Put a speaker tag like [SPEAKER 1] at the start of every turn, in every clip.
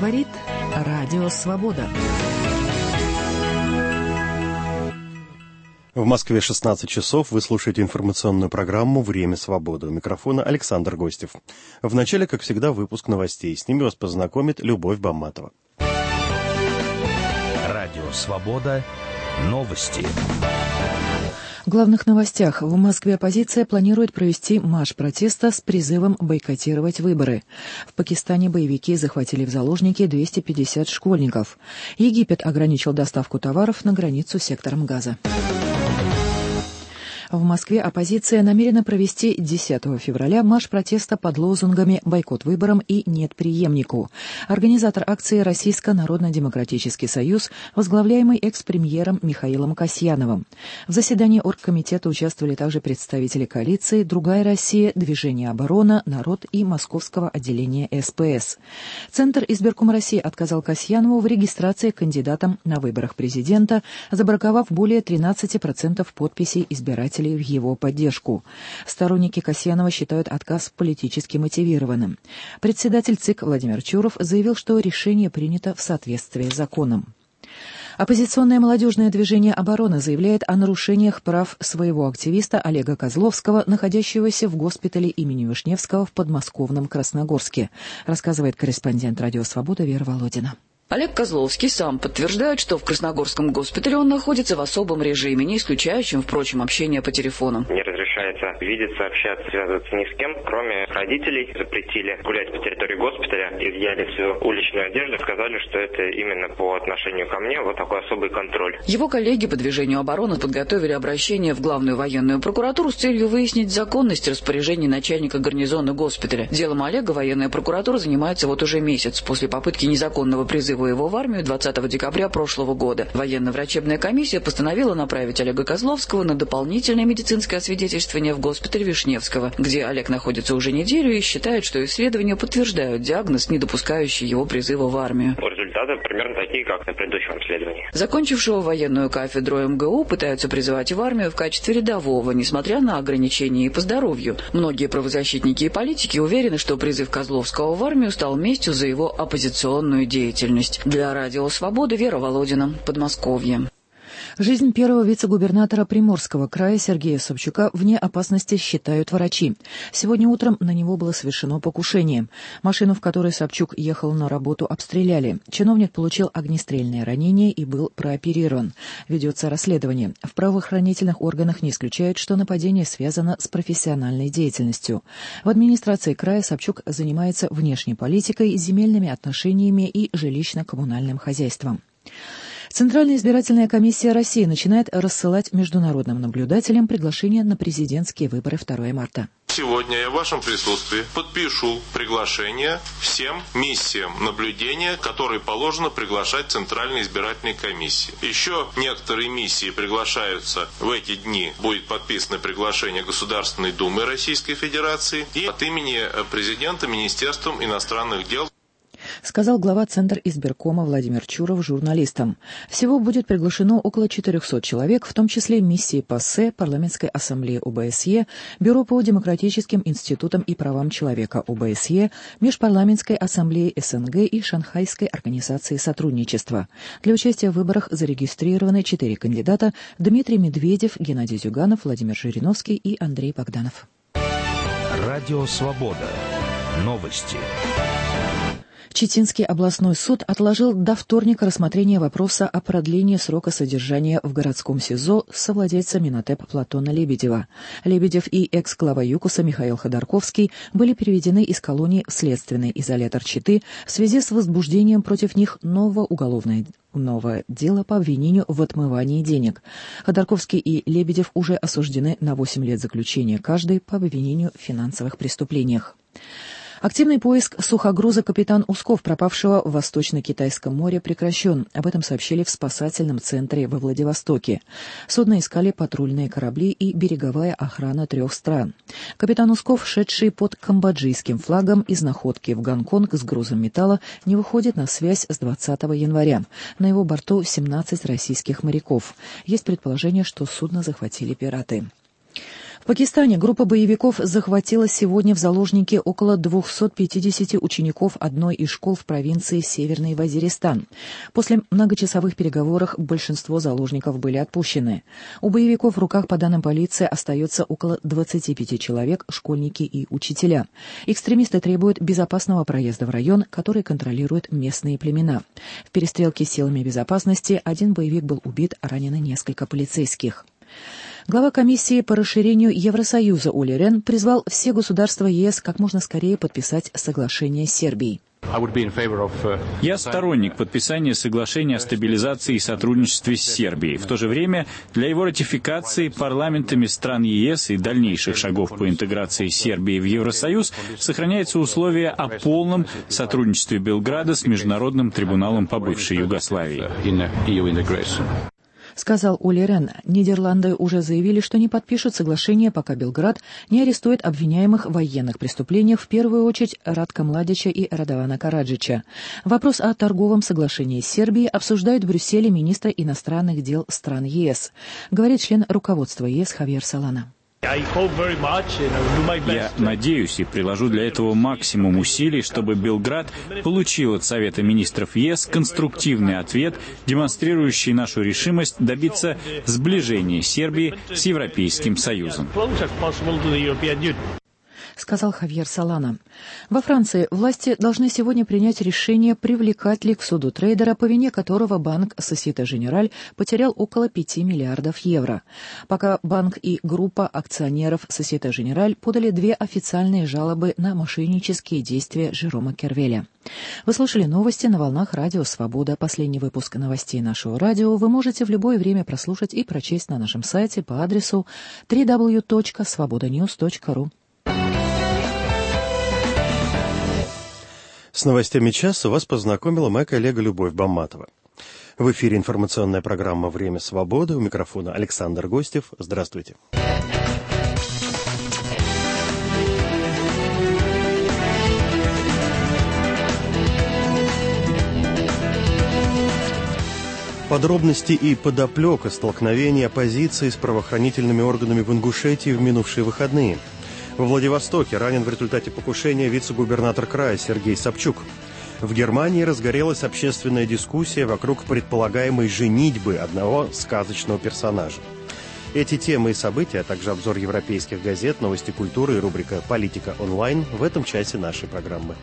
[SPEAKER 1] говорит Радио Свобода.
[SPEAKER 2] В Москве 16 часов. Вы слушаете информационную программу «Время свободы». У микрофона Александр Гостев. В начале, как всегда, выпуск новостей. С ними вас познакомит Любовь Бамматова.
[SPEAKER 3] Радио Свобода. Новости.
[SPEAKER 1] В главных новостях. В Москве оппозиция планирует провести марш протеста с призывом бойкотировать выборы. В Пакистане боевики захватили в заложники 250 школьников. Египет ограничил доставку товаров на границу с сектором Газа. В Москве оппозиция намерена провести 10 февраля марш протеста под лозунгами «Бойкот выборам» и «Нет преемнику». Организатор акции «Российско народно-демократический союз», возглавляемый экс-премьером Михаилом Касьяновым. В заседании оргкомитета участвовали также представители коалиции «Другая Россия», Движение «Оборона», «Народ» и Московского отделения СПС. Центр избиркома России отказал Касьянову в регистрации кандидатом на выборах президента, забраковав более 13% подписей избирателей в его поддержку. Сторонники Касьянова считают отказ политически мотивированным. Председатель ЦИК Владимир Чуров заявил, что решение принято в соответствии с законом. Оппозиционное молодежное движение «Оборона» заявляет о нарушениях прав своего активиста Олега Козловского, находящегося в госпитале имени Вишневского в подмосковном Красногорске, рассказывает корреспондент «Радио Свобода» Вера Володина.
[SPEAKER 4] Олег Козловский сам подтверждает, что в Красногорском госпитале он находится в особом режиме, не исключающем, впрочем, общение по телефону.
[SPEAKER 5] Не разрешается видеться, общаться, связываться ни с кем, кроме родителей. Запретили гулять по территории госпиталя, изъяли всю уличную одежду, сказали, что это именно по отношению ко мне вот такой особый контроль.
[SPEAKER 4] Его коллеги по движению «Оборона» подготовили обращение в Главную военную прокуратуру с целью выяснить законность распоряжений начальника гарнизона госпиталя. Делом Олега военная прокуратура занимается вот уже месяц после попытки незаконного призыва его в армию 20 декабря прошлого года. Военно-врачебная комиссия постановила направить Олега Козловского на дополнительное медицинское освидетельствование в госпиталь Вишневского, где Олег находится уже неделю и считает, что исследования подтверждают диагноз, не допускающий его призыва в армию.
[SPEAKER 5] Результаты примерно такие, как на предыдущем исследовании.
[SPEAKER 4] Закончившего военную кафедру МГУ пытаются призывать в армию в качестве рядового, несмотря на ограничения и по здоровью. Многие правозащитники и политики уверены, что призыв Козловского в армию стал местью за его оппозиционную деятельность. Для Радио Свободы Вера Володина, Подмосковье.
[SPEAKER 1] Жизнь первого вице-губернатора Приморского края Сергея Собчука вне опасности считают врачи. Сегодня утром на него было совершено покушение. Машину, в которой Собчук ехал на работу, обстреляли. Чиновник получил огнестрельное ранение и был прооперирован. Ведется расследование. В правоохранительных органах не исключают, что нападение связано с профессиональной деятельностью. В администрации края Собчук занимается внешней политикой, земельными отношениями и жилищно-коммунальным хозяйством. Центральная избирательная комиссия России начинает рассылать международным наблюдателям приглашения на президентские выборы 2 марта.
[SPEAKER 6] Сегодня я в вашем присутствии подпишу приглашение всем миссиям наблюдения, которые положено приглашать Центральной избирательной комиссии. Еще некоторые миссии приглашаются в эти дни. Будет подписано приглашение Государственной Думы Российской Федерации и от имени президента Министерством иностранных дел.
[SPEAKER 1] Сказал глава Центра избиркома Владимир Чуров журналистам. Всего будет приглашено около 400 человек, в том числе миссии ПАСЕ, Парламентской ассамблеи ОБСЕ, Бюро по демократическим институтам и правам человека ОБСЕ, Межпарламентской ассамблеи СНГ и Шанхайской организации сотрудничества. Для участия в выборах зарегистрированы 4 кандидата: Дмитрий Медведев, Геннадий Зюганов, Владимир Жириновский и Андрей Богданов.
[SPEAKER 3] Радио Свобода. Новости.
[SPEAKER 1] Читинский областной суд отложил до вторника рассмотрение вопроса о продлении срока содержания в городском СИЗО совладельца Минотеп Платона Лебедева. Лебедев и экс-глава ЮКОСа Михаил Ходорковский были переведены из колонии в следственный изолятор Читы в связи с возбуждением против них нового уголовного дела по обвинению в отмывании денег. Ходорковский и Лебедев уже осуждены на 8 лет заключения каждый по обвинению в финансовых преступлениях. Активный поиск сухогруза «Капитан Усков», пропавшего в Восточно-Китайском море, прекращен. Об этом сообщили в спасательном центре во Владивостоке. Судно искали патрульные корабли и береговая охрана 3 стран. Капитан Усков, шедший под камбоджийским флагом из находки в Гонконг с грузом металла, не выходит на связь с 20 января. На его борту 17 российских моряков. Есть предположение, что судно захватили пираты. В Пакистане группа боевиков захватила сегодня в заложники около 250 учеников одной из школ в провинции Северный Вазиристан. После многочасовых переговоров большинство заложников были отпущены. У боевиков в руках, по данным полиции, остается около 25 человек, школьники и учителя. Экстремисты требуют безопасного проезда в район, который контролируют местные племена. В перестрелке с силами безопасности один боевик был убит, ранены несколько полицейских. Глава комиссии по расширению Евросоюза Оли Рен призвал все государства ЕС как можно скорее подписать соглашение с Сербией.
[SPEAKER 7] Я сторонник подписания соглашения о стабилизации и сотрудничестве с Сербией. В то же время для его ратификации парламентами стран ЕС и дальнейших шагов по интеграции Сербии в Евросоюз сохраняется условие о полном сотрудничестве Белграда с Международным трибуналом по бывшей Югославии.
[SPEAKER 1] Сказал Оли Рен. Нидерланды уже заявили, что не подпишут соглашение, пока Белград не арестует обвиняемых в военных преступлениях, в первую очередь Радка Младича и Радована Караджича. Вопрос о торговом соглашении с Сербией обсуждают в Брюсселе министры иностранных дел стран ЕС, говорит член руководства ЕС Хавьер Солана.
[SPEAKER 7] Я надеюсь и приложу для этого максимум усилий, чтобы Белград получил от Совета министров ЕС конструктивный ответ, демонстрирующий нашу решимость добиться сближения Сербии с Европейским Союзом.
[SPEAKER 1] Сказал Хавьер Солана. Во Франции власти должны сегодня принять решение, привлекать ли к суду трейдера, по вине которого банк Société Générale потерял около 5 миллиардов евро. Пока банк и группа акционеров Société Générale подали 2 официальные жалобы на мошеннические действия Жерома Кервеля. Вы слушали новости на волнах Радио Свобода. Последний выпуск новостей нашего радио вы можете в любое время прослушать и прочесть на нашем сайте по адресу www.svobodanews.ru.
[SPEAKER 2] С новостями часа вас познакомила моя коллега Любовь Бамматова. В эфире информационная программа «Время свободы». У микрофона Александр Гостев. Здравствуйте. Подробности и подоплека столкновения оппозиции с правоохранительными органами в Ингушетии в минувшие выходные. Во Владивостоке ранен в результате покушения вице-губернатор края Сергей Собчук. В Германии разгорелась общественная дискуссия вокруг предполагаемой женитьбы одного сказочного персонажа. Эти темы и события, а также обзор европейских газет, новости культуры и рубрика «Политика онлайн» в этом часе нашей программы.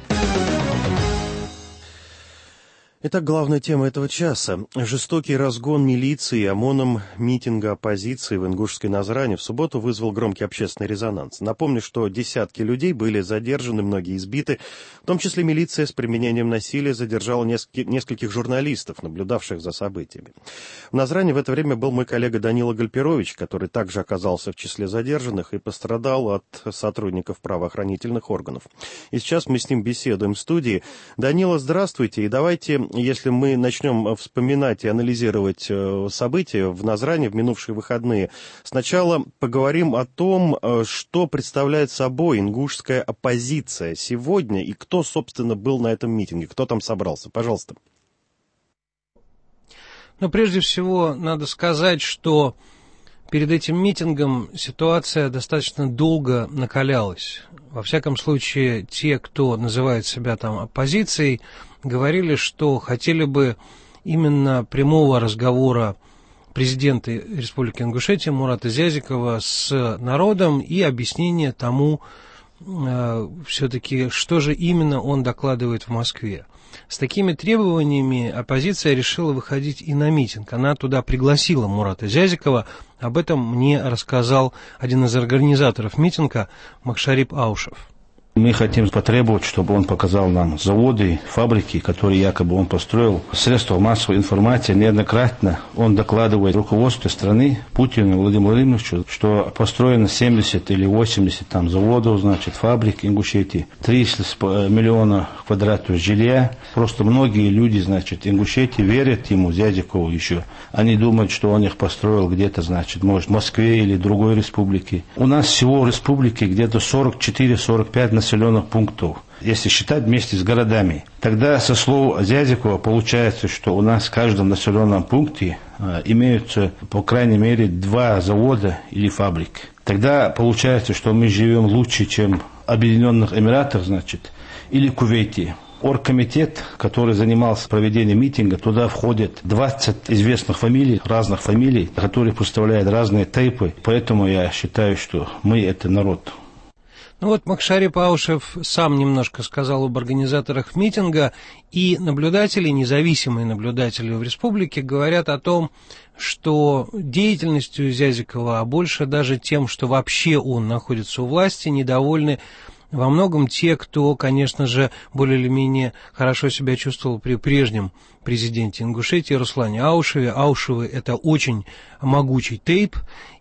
[SPEAKER 2] Итак, главная тема этого часа. Жестокий разгон милиции ОМОНом митинга оппозиции в ингушской Назране в субботу вызвал громкий общественный резонанс. Напомню, что десятки людей были задержаны, многие избиты. В том числе милиция с применением насилия задержала нескольких журналистов, наблюдавших за событиями. В Назране в это время был мой коллега Данила Гальперович, который также оказался в числе задержанных и пострадал от сотрудников правоохранительных органов. И сейчас мы с ним беседуем в студии. Данила, здравствуйте, и давайте... Если мы начнем вспоминать и анализировать события в Назране в минувшие выходные, сначала поговорим о том, что представляет собой ингушская оппозиция сегодня и кто, собственно, был на этом митинге, кто там собрался. Пожалуйста.
[SPEAKER 8] Но прежде всего надо сказать, что перед этим митингом ситуация достаточно долго накалялась. Во всяком случае, те, кто называет себя там оппозицией, говорили, что хотели бы именно прямого разговора президента Республики Ингушетия Мурата Зязикова с народом и объяснения тому, все-таки, что же именно он докладывает в Москве. С такими требованиями оппозиция решила выходить и на митинг. Она туда пригласила Мурата Зязикова. Об этом мне рассказал один из организаторов митинга Макшарип Аушев.
[SPEAKER 9] Мы хотим потребовать, чтобы он показал нам заводы, фабрики, которые якобы он построил. Средства массовой информации неоднократно он докладывает руководству страны, Путину Владимиру Владимировичу, что построено 70 или 80 там заводов, значит, фабрик Ингушетии, 300 миллионов квадратов жилья. Просто многие люди, значит, Ингушетии верят ему, Зязикову еще. Они думают, что он их построил где-то, значит, может, в Москве или другой республике. У нас всего в республике где-то 44-45 населенных пунктов, если считать вместе с городами. Тогда, со слов Зязикова, получается, что у нас в каждом населенном пункте имеются, по крайней мере, 2 завода или фабрики. тогда получается, что мы живем лучше, чем в Объединенных Эмиратах, значит, или Кувейте. Оргкомитет, который занимался проведением митинга, туда входят 20 известных фамилий, разных фамилий, которые представляют разные тейпы. Поэтому я считаю, что мы – это народ.
[SPEAKER 8] Ну вот Макшарип Аушев сам немножко сказал об организаторах митинга, и наблюдатели, независимые наблюдатели в республике, говорят о том, что деятельностью Зязикова, а больше даже тем, что вообще он находится у власти, недовольны во многом те, кто, конечно же, более или менее хорошо себя чувствовал при прежнем президенте Ингушетии Руслане Аушеве. Аушевы – это очень могучий тейп,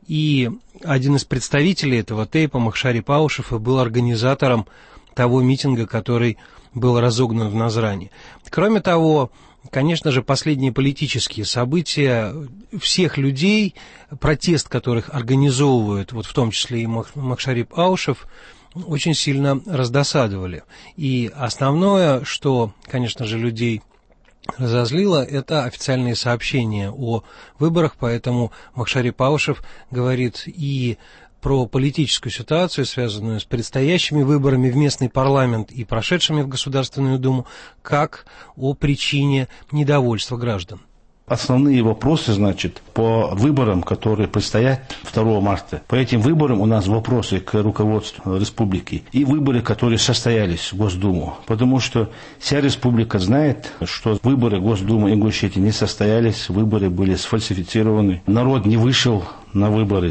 [SPEAKER 8] и один из представителей этого тейпа, Макшарип Аушев, был организатором того митинга, который был разогнан в Назране. Кроме того, конечно же, последние политические события всех людей, протест которых организовывают, вот в том числе и Макшарип Аушев, очень сильно раздосадовали. И основное, что, конечно же, людей разозлило, это официальные сообщения о выборах, поэтому Макшарип Аушев говорит и про политическую ситуацию, связанную с предстоящими выборами в местный парламент и прошедшими в Государственную Думу, как о причине недовольства граждан.
[SPEAKER 9] Основные вопросы, значит, по выборам, которые предстоят 2 марта. По этим выборам у нас вопросы к руководству республики и выборы, которые состоялись в Госдуму. Потому что вся республика знает, что выборы Госдумы Ингушетии не состоялись, выборы были сфальсифицированы, народ не вышел на выборы.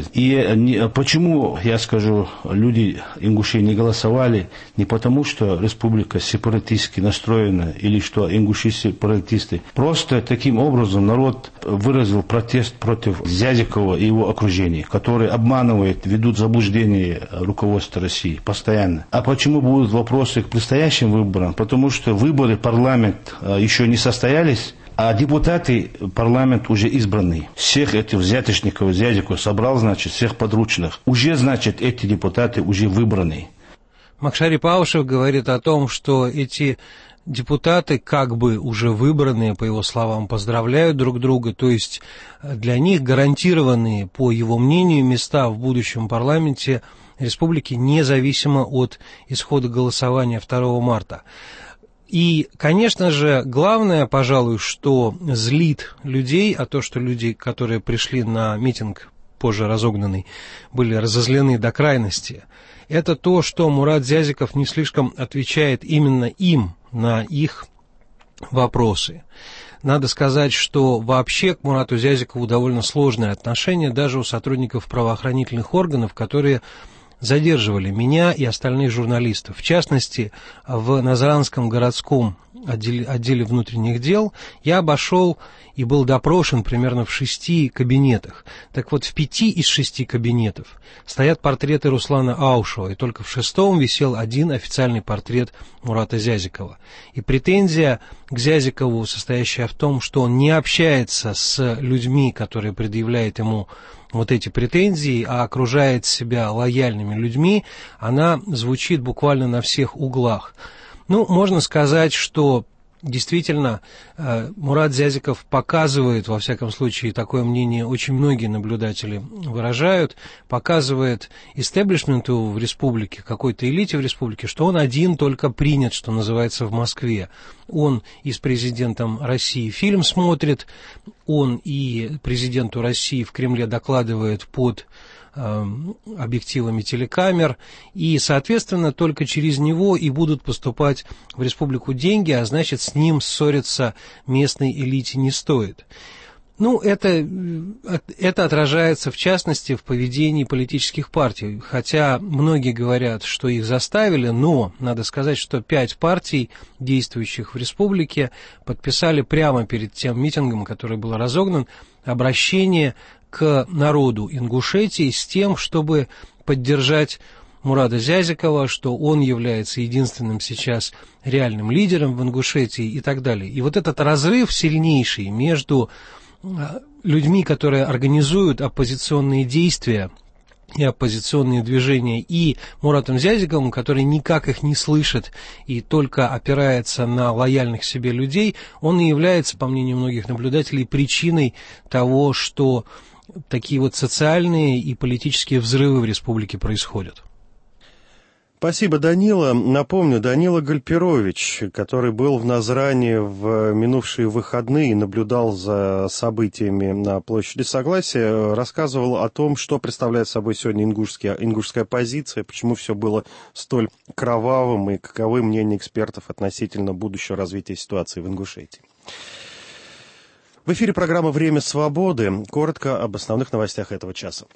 [SPEAKER 9] И почему, я скажу, люди Ингушетии не голосовали? Не потому, что республика сепаратистски настроена или что ингуши сепаратисты. Просто таким образом народ выразил протест против Зязикова и его окружения, которые обманывают, ведут в заблуждение руководство России постоянно. А почему будут вопросы к предстоящим выборам? Потому что выборы в парламент еще не состоялись, а депутаты парламент уже избраны. Всех этих взяточников Зязиков собрал, значит, всех подручных. Уже, значит, эти депутаты уже выбраны.
[SPEAKER 8] Макшарип Аушев говорит о том, что эти депутаты, как бы уже выбранные, по его словам, поздравляют друг друга, то есть для них гарантированные, по его мнению, места в будущем парламенте республики, независимо от исхода голосования 2 марта. И, конечно же, главное, пожалуй, что злит людей, а то, что люди, которые пришли на митинг, позже разогнанный, были разозлены до крайности, это то, что Мурат Зязиков не слишком отвечает именно им на их вопросы. Надо сказать, что вообще к Мурату Зязикову довольно сложное отношение даже у сотрудников правоохранительных органов, которые задерживали меня и остальных журналистов. В частности, в Назранском городском отделе внутренних дел я обошел и был допрошен примерно в 6 кабинетах. Так вот, в 5 из 6 кабинетов стоят портреты Руслана Аушева, и только в 6-м висел один официальный портрет Мурата Зязикова. И претензия к Зязикову, состоящая в том, что он не общается с людьми, которые предъявляют ему вот эти претензии, а окружает себя лояльными людьми, она звучит буквально на всех углах. Ну, можно сказать, что действительно Мурат Зязиков показывает, во всяком случае, такое мнение очень многие наблюдатели выражают, показывает истеблишменту в республике, какой-то элите в республике, что он один только принят, что называется, в Москве. Он и с президентом России фильм смотрит, он и президенту России в Кремле докладывает под объективами телекамер, и, соответственно, только через него и будут поступать в республику деньги, а значит, с ним ссориться местной элите не стоит. Ну, это отражается, в частности, в поведении политических партий, хотя многие говорят, что их заставили, но надо сказать, что 5 партий, действующих в республике, подписали прямо перед тем митингом, который был разогнан, обращение к народу Ингушетии с тем, чтобы поддержать Мурата Зязикова, что он является единственным сейчас реальным лидером в Ингушетии и так далее. И вот этот разрыв сильнейший между людьми, которые организуют оппозиционные действия и оппозиционные движения, и Муратом Зязиковым, который никак их не слышит и только опирается на лояльных себе людей, он и является, по мнению многих наблюдателей, причиной того, что такие вот социальные и политические взрывы в республике происходят.
[SPEAKER 2] Спасибо, Данила. Напомню, Данила Гальперович, который был в Назране в минувшие выходные и наблюдал за событиями на площади Согласия, рассказывал о том, что представляет собой сегодня ингушская оппозиция, почему все было столь кровавым и каковы мнения экспертов относительно будущего развития ситуации в Ингушетии. В эфире программа «Время свободы». Коротко об основных новостях этого часа.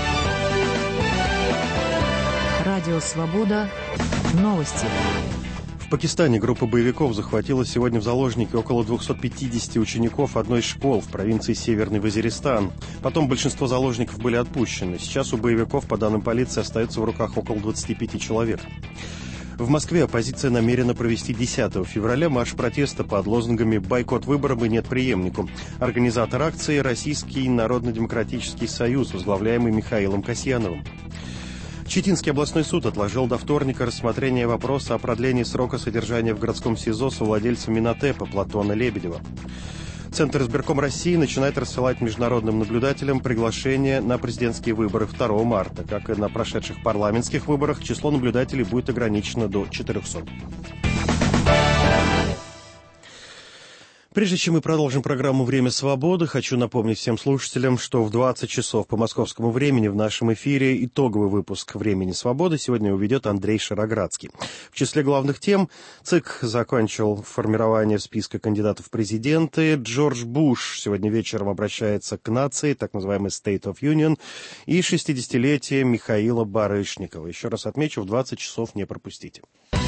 [SPEAKER 1] Радио «Свобода». Новости.
[SPEAKER 2] В Пакистане группа боевиков захватила сегодня в заложники около 250 учеников одной из школ в провинции Северный Вазиристан. Потом большинство заложников были отпущены. Сейчас у боевиков, по данным полиции, остается в руках около 25 человек. В Москве оппозиция намерена провести 10 февраля марш протеста под лозунгами «Бойкот выборам» и «Нет преемнику». Организатор акции – Российский народно-демократический союз, возглавляемый Михаилом Касьяновым. Читинский областной суд отложил до вторника рассмотрение вопроса о продлении срока содержания в городском СИЗО совладельца Минотепа Платона Лебедева. Центр избирком России начинает рассылать международным наблюдателям приглашения на президентские выборы 2 марта. Как и на прошедших парламентских выборах, число наблюдателей будет ограничено до 400. Прежде чем мы продолжим программу «Время свободы», хочу напомнить всем слушателям, что в 20 часов по московскому времени в нашем эфире итоговый выпуск «Времени свободы» сегодня уведет Андрей Шароградский. В числе главных тем ЦИК закончил формирование списка кандидатов в президенты. Джордж Буш сегодня вечером обращается к нации, так называемый State of Union, и 60-летие Михаила Барышникова. Еще раз отмечу, в 20 часов не пропустите.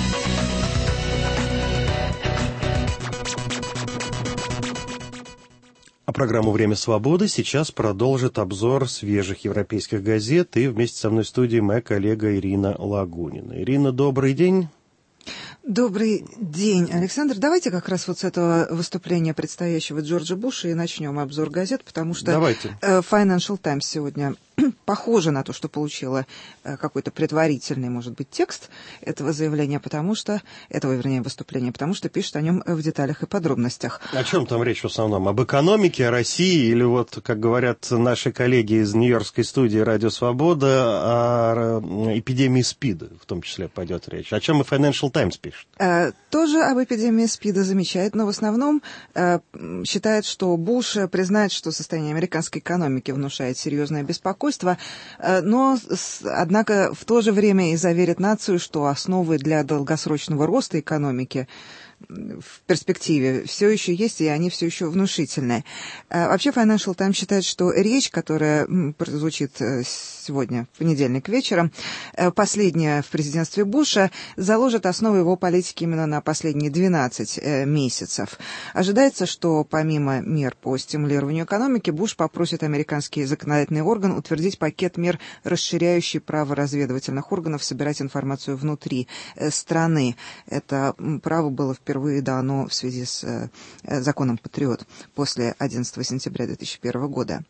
[SPEAKER 2] А программу «Время свободы» сейчас продолжит обзор свежих европейских газет, и вместе со мной в студии моя коллега Ирина Лагунина. Ирина, добрый день.
[SPEAKER 10] Добрый день, Александр. Давайте как раз вот с этого выступления предстоящего Джорджа Буша и начнем обзор газет, потому что Financial Times сегодня похоже на то, что получила какой-то предварительный, может быть, текст этого заявления, выступления, потому что пишет о нем в деталях и подробностях.
[SPEAKER 2] О чем там речь в основном? Об экономике, о России или вот, как говорят наши коллеги из нью-йоркской студии «Радио Свобода», о эпидемии СПИДа, в том числе, пойдет речь. О чем и Financial Times пишет?
[SPEAKER 10] Тоже об эпидемии СПИДа замечает, но в основном считает, что Буш признает, что состояние американской экономики внушает серьезное беспокойство, но, однако, в то же время и заверит нацию, что основы для долгосрочного роста экономики в перспективе все еще есть, и они все еще внушительные. Вообще, Financial Times считает, что речь, которая прозвучит сегодня, в понедельник вечером, последняя в президентстве Буша, заложит основы его политики именно на последние 12 месяцев. Ожидается, что помимо мер по стимулированию экономики, Буш попросит американский законодательный орган утвердить пакет мер, расширяющий право разведывательных органов собирать информацию внутри страны. Это право было впервые дано в связи с законом «Патриот» после 11 сентября 2001 года.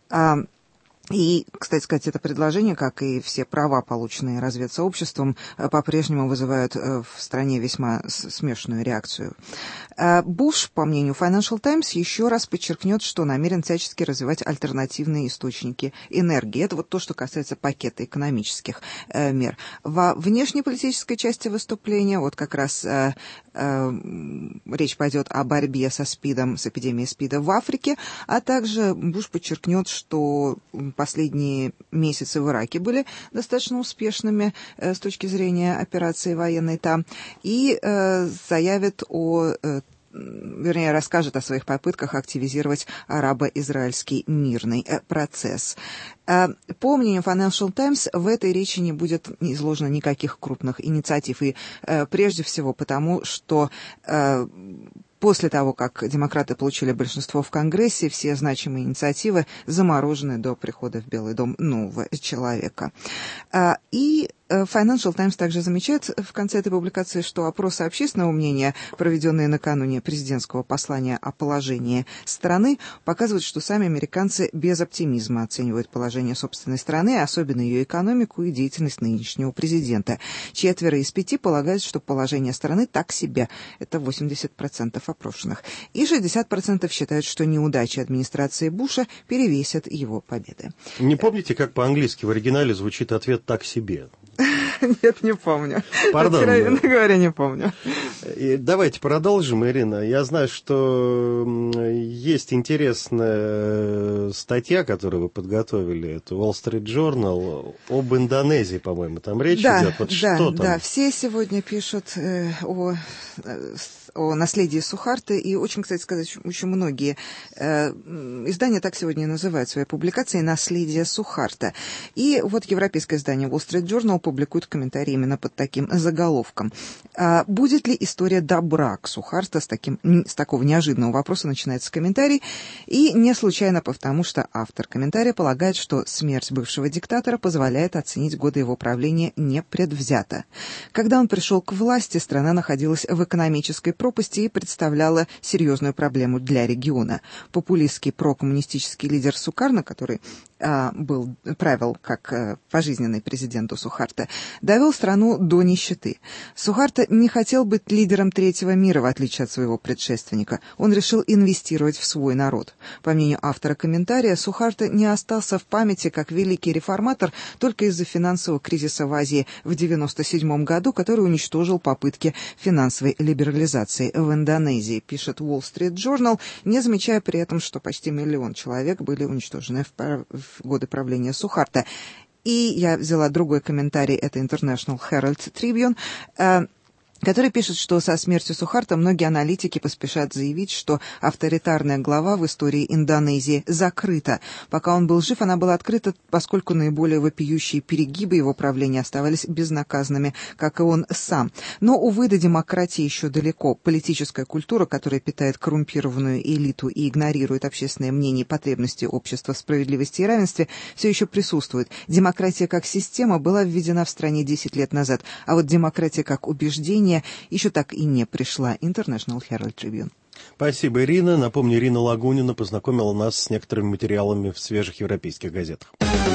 [SPEAKER 10] И, кстати сказать, это предложение, как и все права, полученные разведсообществом, по-прежнему вызывают в стране весьма смешанную реакцию. Буш, по мнению Financial Times, еще раз подчеркнет, что намерен всячески развивать альтернативные источники энергии. Это вот то, что касается пакета экономических мер. Во внешнеполитической части выступления вот как раз речь пойдет о борьбе со СПИДом, с эпидемией СПИДа в Африке, а также Буш подчеркнет, что последние месяцы в Ираке были достаточно успешными с точки зрения операции военной там, и заявит расскажет о своих попытках активизировать арабо-израильский мирный процесс. По мнению Financial Times, в этой речи не будет изложено никаких крупных инициатив, и прежде всего потому, что после того, как демократы получили большинство в Конгрессе, все значимые инициативы заморожены до прихода в Белый дом нового человека. И Financial Times также замечает в конце этой публикации, что опросы общественного мнения, проведенные накануне президентского послания о положении страны, показывают, что сами американцы без оптимизма оценивают положение собственной страны, особенно ее экономику и деятельность нынешнего президента. 4 из 5 полагают, что положение страны так себе. Это 80% опрошенных. И 60% считают, что неудачи администрации Буша перевесят его победы.
[SPEAKER 2] Не помните, как по-английски в оригинале звучит ответ «так себе»?
[SPEAKER 10] Нет, не помню.
[SPEAKER 2] Пардон.
[SPEAKER 10] Откровенно говоря, не помню.
[SPEAKER 2] И давайте продолжим, Ирина. Я знаю, что есть интересная статья, которую вы подготовили. Это Wall Street Journal об Индонезии, по-моему. Там речь идет. Вот что там?
[SPEAKER 10] Да, все сегодня пишут о наследии Сухарты, и очень, кстати сказать, очень многие издания так сегодня и называют свои публикации «Наследие Сухарта». И вот европейское издание Wall Street Journal публикует комментарий именно под таким заголовком. Будет ли история добра к Сухарта? С такого неожиданного вопроса начинается комментарий. И не случайно, потому что автор комментария полагает, что смерть бывшего диктатора позволяет оценить годы его правления непредвзято. Когда он пришел к власти, страна находилась в экономической пропасти и представляла серьезную проблему для региона. Популистский прокоммунистический лидер Сукарно, который правил как пожизненный президент у Сухарта, довел страну до нищеты. Сухарто не хотел быть лидером третьего мира, в отличие от своего предшественника. Он решил инвестировать в свой народ. По мнению автора комментария, Сухарто не остался в памяти как великий реформатор только из-за финансового кризиса в Азии в 1997 году, который уничтожил попытки финансовой либерализации в Индонезии, пишет Wall Street Journal, не замечая при этом, что почти 1 миллион человек были уничтожены в годы правления Сухарто. И я взяла другой комментарий, это International Herald Tribune, который пишет, что со смертью Сухарто многие аналитики поспешат заявить, что авторитарная глава в истории Индонезии закрыта. Пока он был жив, она была открыта, поскольку наиболее вопиющие перегибы его правления оставались безнаказанными, как и он сам. Но, увы, до демократии еще далеко. Политическая культура, которая питает коррумпированную элиту и игнорирует общественное мнение и потребности общества в справедливости и равенстве, все еще присутствует. Демократия как система была введена в стране 10 лет назад, а вот демократия как убеждение еще так и не пришла. International Herald Tribune.
[SPEAKER 2] Спасибо, Ирина. Напомню, Ирина Лагунина познакомила нас с некоторыми материалами в свежих европейских газетах.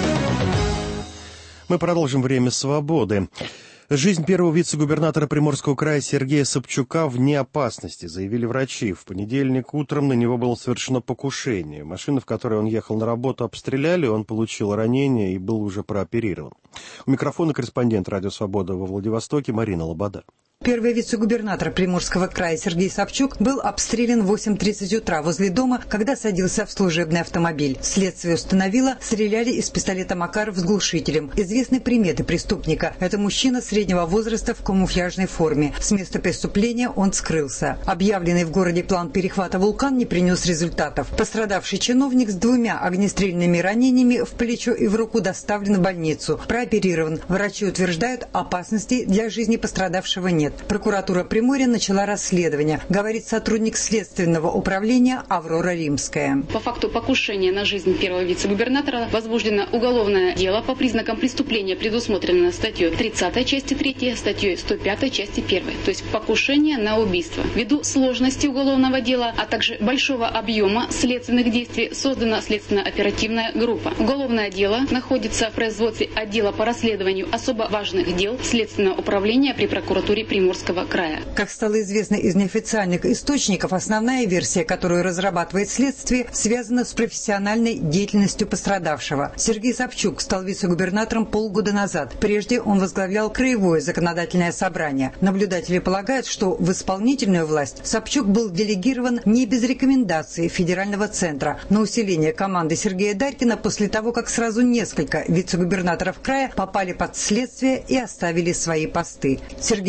[SPEAKER 2] Мы продолжим «Время свободы». Жизнь первого вице-губернатора Приморского края Сергея Собчука вне опасности, заявили врачи. В понедельник утром на него было совершено покушение. Машину, в которой он ехал на работу, обстреляли, он получил ранение и был уже прооперирован. У микрофона корреспондент «Радио Свобода» во Владивостоке Марина Лобода.
[SPEAKER 11] Первый вице-губернатор Приморского края Сергей Собчук был обстрелян в 8:30 утра возле дома, когда садился в служебный автомобиль. Следствие установило, стреляли из пистолета Макаров с глушителем. Известны приметы преступника. Это мужчина среднего возраста в камуфляжной форме. С места преступления он скрылся. Объявленный в городе план перехвата «Вулкан» не принес результатов. Пострадавший чиновник с 2 огнестрельными ранениями в плечо и в руку доставлен в больницу. Прооперирован. Врачи утверждают, опасности для жизни пострадавшего нет. Прокуратура Приморья начала расследование, говорит сотрудник Следственного управления Аврора Римская.
[SPEAKER 12] По факту покушения на жизнь первого вице-губернатора возбуждено уголовное дело по признакам преступления, предусмотрено статьей 30 части 3, статьей 105 части 1. То есть покушение на убийство. Ввиду сложности уголовного дела, а также большого объема следственных действий создана следственно-оперативная группа. Уголовное дело находится в производстве отдела по расследованию особо важных дел Следственного управления при прокуратуре Приморского края.
[SPEAKER 11] Как стало известно из неофициальных источников, основная версия, которую разрабатывает следствие, связана с профессиональной деятельностью пострадавшего. Сергей Собчук стал вице-губернатором полгода назад. Прежде он возглавлял Краевое законодательное собрание. Наблюдатели полагают, что в исполнительную власть Собчук был делегирован не без рекомендации федерального центра на усиление команды Сергея Дарькина после того, как сразу несколько вице-губернаторов края попали под следствие и оставили свои посты. Сергей Собчук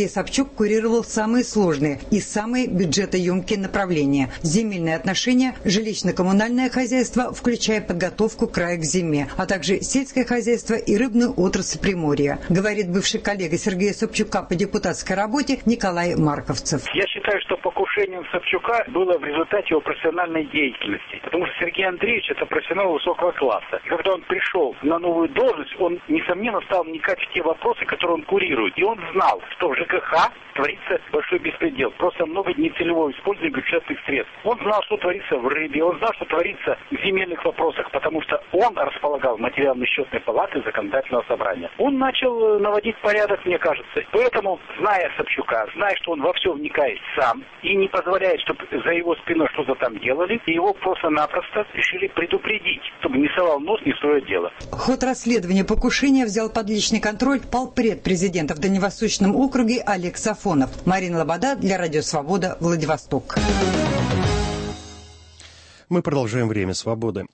[SPEAKER 11] Собчук курировал самые сложные и самые бюджетоемкие направления – земельные отношения, жилищно-коммунальное хозяйство, включая подготовку края к зиме, а также сельское хозяйство и рыбную отрасль Приморья, говорит бывший коллега Сергея Собчука по депутатской работе Николай Марковцев.
[SPEAKER 13] Я считаю, что покушение Собчука было в результате его профессиональной деятельности, потому что Сергей Андреевич – это профессионал высокого класса. И когда он пришел на новую должность, он, несомненно, стал вникать в те вопросы, которые он курирует. И он знал, что в ЖКХ творится большой беспредел, просто много нецелевого использования бюджетных средств. Он знал, что творится в рыбе, он знал, что творится в земельных вопросах, потому что он располагал материалами счетной палаты законодательного собрания. Он начал наводить порядок, мне кажется. Поэтому, зная Собчука, зная, что он во все вникает сам и не позволяет, чтобы за его спиной что-то там делали, его просто-напросто решили предупредить, чтобы не совал нос, не свое дело.
[SPEAKER 11] Ход расследования покушения взял под личный контроль полпред президента в Дальневосточном округе Олег Сафонов. Марина Лобода для Радио Свобода, Владивосток.
[SPEAKER 2] Мы продолжаем «Время свободы».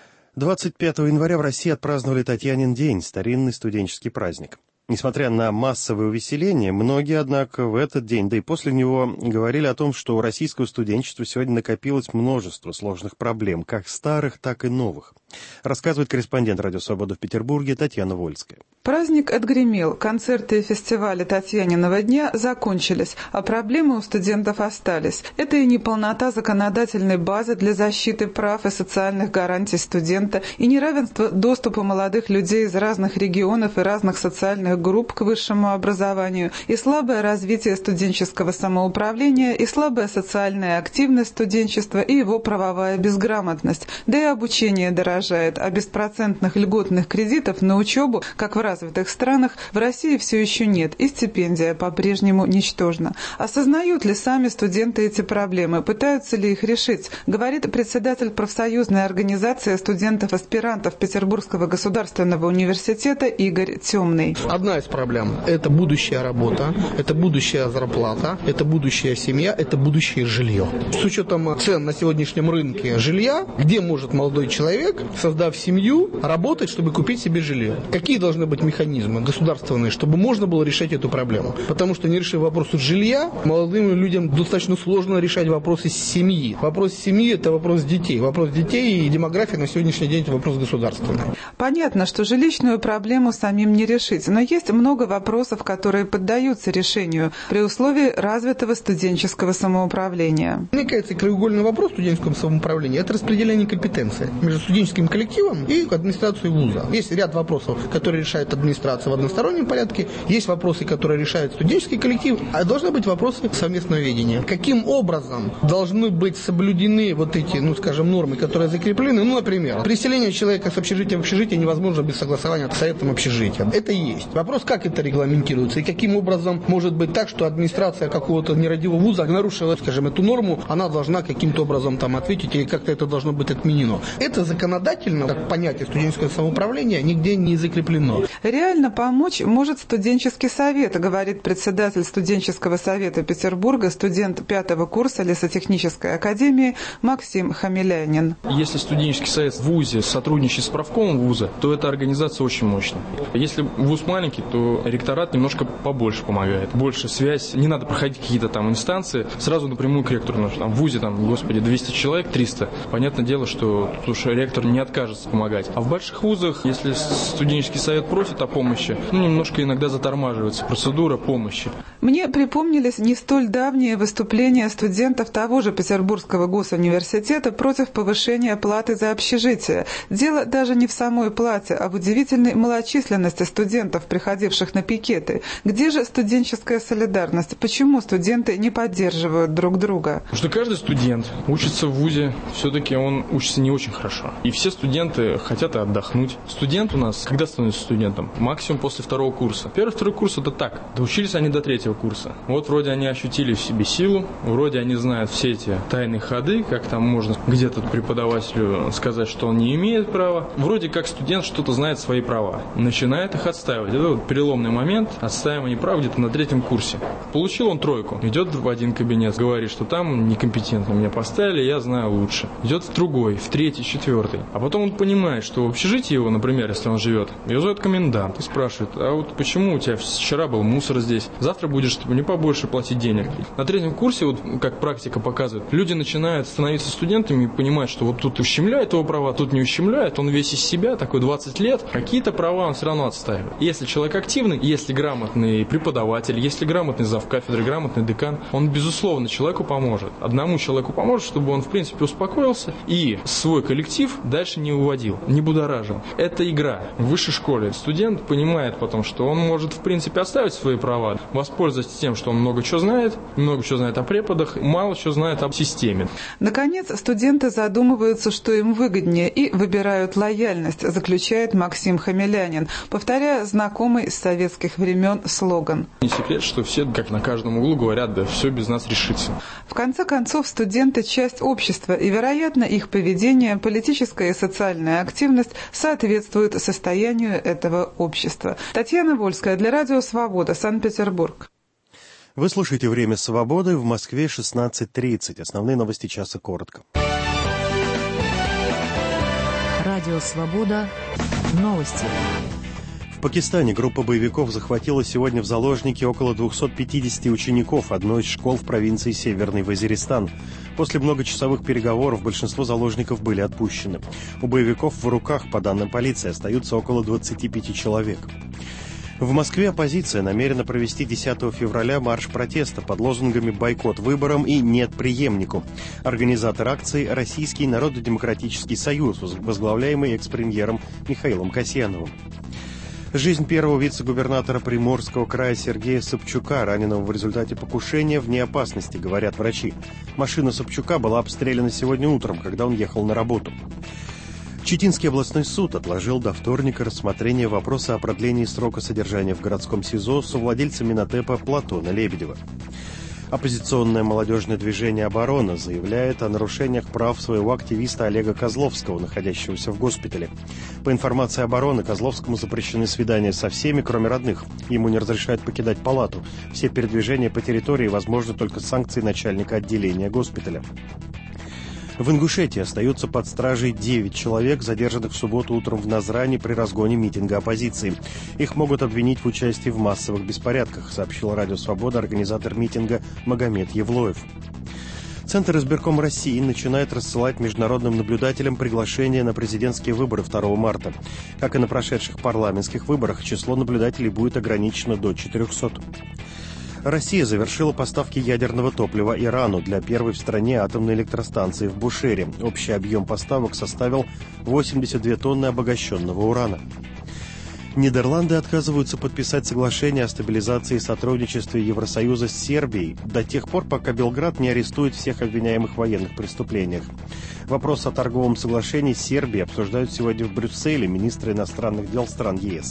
[SPEAKER 2] 25 января в России отпраздновали Татьянин день, старинный студенческий праздник. Несмотря на массовые увеселения, многие, однако, в этот день, да и после него, говорили о том, что у российского студенчества сегодня накопилось множество сложных проблем, как старых, так и новых. Рассказывает корреспондент «Радио Свобода» в Петербурге Татьяна Вольская.
[SPEAKER 14] Праздник отгремел, концерты и фестивали Татьяниного дня закончились, а проблемы у студентов остались. Это и неполнота законодательной базы для защиты прав и социальных гарантий студента, и неравенство доступа молодых людей из разных регионов и разных социальных групп к высшему образованию, и слабое развитие студенческого самоуправления, и слабая социальная активность студенчества, и его правовая безграмотность. Да и обучение дорожает, а беспроцентных льготных кредитов на учебу, как в развитых странах, в России все еще нет, и стипендия по-прежнему ничтожна. Осознают ли сами студенты эти проблемы, пытаются ли их решить, говорит председатель профсоюзной организации студентов-аспирантов Петербургского государственного университета Игорь Темный.
[SPEAKER 15] Одна из проблем – это будущая работа, это будущая зарплата, это будущая семья, это будущее жилье. С учетом цен на сегодняшнем рынке жилья, где может молодой человек, создав семью, работать, чтобы купить себе жилье? Какие должны быть механизмы государственные, чтобы можно было решать эту проблему? Потому что, не решив вопрос жилья, молодым людям достаточно сложно решать вопросы семьи. Вопрос семьи – это вопрос детей. Вопрос детей и демография на сегодняшний день – это вопрос государственный.
[SPEAKER 14] Понятно, что жилищную проблему самим не решить, но есть много вопросов, которые поддаются решению при условии развитого студенческого самоуправления.
[SPEAKER 15] Мне кажется, краеугольный вопрос студенческого самоуправления – это распределение компетенций между студенческим коллективом и администрацией вуза. Есть ряд вопросов, которые решает администрация в одностороннем порядке, есть вопросы, которые решает студенческий коллектив, а должны быть вопросы совместного ведения. Каким образом должны быть соблюдены вот эти, нормы, которые закреплены? Например, переселение человека с общежития в общежитие невозможно без согласования с советом общежития. Это есть. Вопрос, как это регламентируется и каким образом может быть так, что администрация какого-то нерадивого вуза нарушила, эту норму, она должна каким-то образом ответить или как-то это должно быть отменено. Это законодательно, как понятие студенческого самоуправления, нигде не закреплено.
[SPEAKER 14] Реально помочь может студенческий совет, говорит председатель студенческого совета Петербурга, студент 5-го курса лесотехнической академии Максим Хамилянин.
[SPEAKER 16] Если студенческий совет в вузе сотрудничает с правкомом вуза, то эта организация очень мощная. Если вуз маленький, то ректорат немножко побольше помогает. Больше связь, не надо проходить какие-то инстанции, сразу напрямую к ректору нужно. В вузе 200 человек, 300. Понятное дело, что тут уж ректор не откажется помогать. А в больших вузах, если студенческий совет просит о помощи, немножко иногда затормаживается процедура помощи.
[SPEAKER 14] Мне припомнились не столь давние выступления студентов того же Петербургского госуниверситета против повышения платы за общежитие. Дело даже не в самой плате, а в удивительной малочисленности студентов, приходивших на пикеты. Где же студенческая солидарность? Почему студенты не поддерживают друг друга?
[SPEAKER 16] Потому что каждый студент учится в вузе, все-таки он учится не очень хорошо. И все студенты хотят отдохнуть. Студент у нас, когда становится студентом? Максимум после 2-го курса. 1-2 курс это так. Доучились они до 3-го курса. Вот вроде они ощутили в себе силу, вроде они знают все эти тайные ходы, как там можно где-то преподавателю сказать, что он не имеет права. Вроде как студент что-то знает свои права. Начинает их отстаивать. Это переломный момент отстаивания прав где-то на 3-м курсе. Получил он 3, идет в один кабинет, говорит, что там некомпетентно меня поставили, я знаю лучше. Идет в другой, в 3-й, 4-й. А потом он понимает, что в общежитии его, например, если он живет, ее зовет комендант и спрашивает: а вот почему у тебя вчера был мусор здесь, завтра будешь не побольше платить денег. На третьем курсе, вот как практика показывает, люди начинают становиться студентами и понимать, что вот тут ущемляет его права, тут не ущемляет, он весь из себя, такой 20 лет, какие-то права он все равно отстаивает. Если человек активный, если грамотный преподаватель, если грамотный завкафедры, грамотный декан, он, безусловно, человеку поможет. Одному человеку поможет, чтобы он, в принципе, успокоился и свой коллектив дальше не уводил, не будоражил. Это игра. В высшей школе студент понимает потом, что он может, в принципе, отставить свои права, воспользоваться тем, что он много чего знает о преподах, мало чего знает об системе.
[SPEAKER 14] Наконец, студенты задумываются, что им выгоднее, и выбирают лояльность, заключает Максим Хамелянин, повторяя знакомый с советских времен слоган.
[SPEAKER 16] Не секрет, что все, как на каждом углу, говорят: да все без нас решится.
[SPEAKER 14] В конце концов, студенты – часть общества, и, вероятно, их поведение, политическая и социальная активность соответствуют состоянию этого общества. Татьяна Вольская для Радио Свобода, Санкт-Петербург.
[SPEAKER 2] Вы слушаете «Время свободы», в Москве 16:30. Основные новости часа коротко.
[SPEAKER 1] Радио Свобода. Новости.
[SPEAKER 2] В Пакистане группа боевиков захватила сегодня в заложники около 250 учеников одной из школ в провинции Северный Вазиристан. После многочасовых переговоров большинство заложников были отпущены. У боевиков в руках, по данным полиции, остаются около 25 человек. В Москве оппозиция намерена провести 10 февраля марш протеста под лозунгами «Бойкот выборам» и «Нет преемнику». Организатор акции – Российский народно-демократический союз, возглавляемый экс-премьером Михаилом Касьяновым. Жизнь первого вице-губернатора Приморского края Сергея Собчука, раненого в результате покушения, вне опасности, говорят врачи. Машина Собчука была обстреляна сегодня утром, когда он ехал на работу. Читинский областной суд отложил до вторника рассмотрение вопроса о продлении срока содержания в городском СИЗО совладельца Минотепа Платона Лебедева. Оппозиционное молодежное движение «Оборона» заявляет о нарушениях прав своего активиста Олега Козловского, находящегося в госпитале. По информации «Обороны», Козловскому запрещены свидания со всеми, кроме родных. Ему не разрешают покидать палату. Все передвижения по территории возможны только с санкцией начальника отделения госпиталя. В Ингушетии остаются под стражей 9 человек, задержанных в субботу утром в Назране при разгоне митинга оппозиции. Их могут обвинить в участии в массовых беспорядках, сообщил Радио Свобода организатор митинга Магомед Евлоев. Центр избирком России начинает рассылать международным наблюдателям приглашения на президентские выборы 2 марта. Как и на прошедших парламентских выборах, число наблюдателей будет ограничено до 400. Россия завершила поставки ядерного топлива Ирану для первой в стране атомной электростанции в Бушере. Общий объем поставок составил 82 тонны обогащенного урана. Нидерланды отказываются подписать соглашение о стабилизации и сотрудничестве Евросоюза с Сербией до тех пор, пока Белград не арестует всех обвиняемых в военных преступлениях. Вопрос о торговом соглашении с Сербией обсуждают сегодня в Брюсселе министры иностранных дел стран ЕС.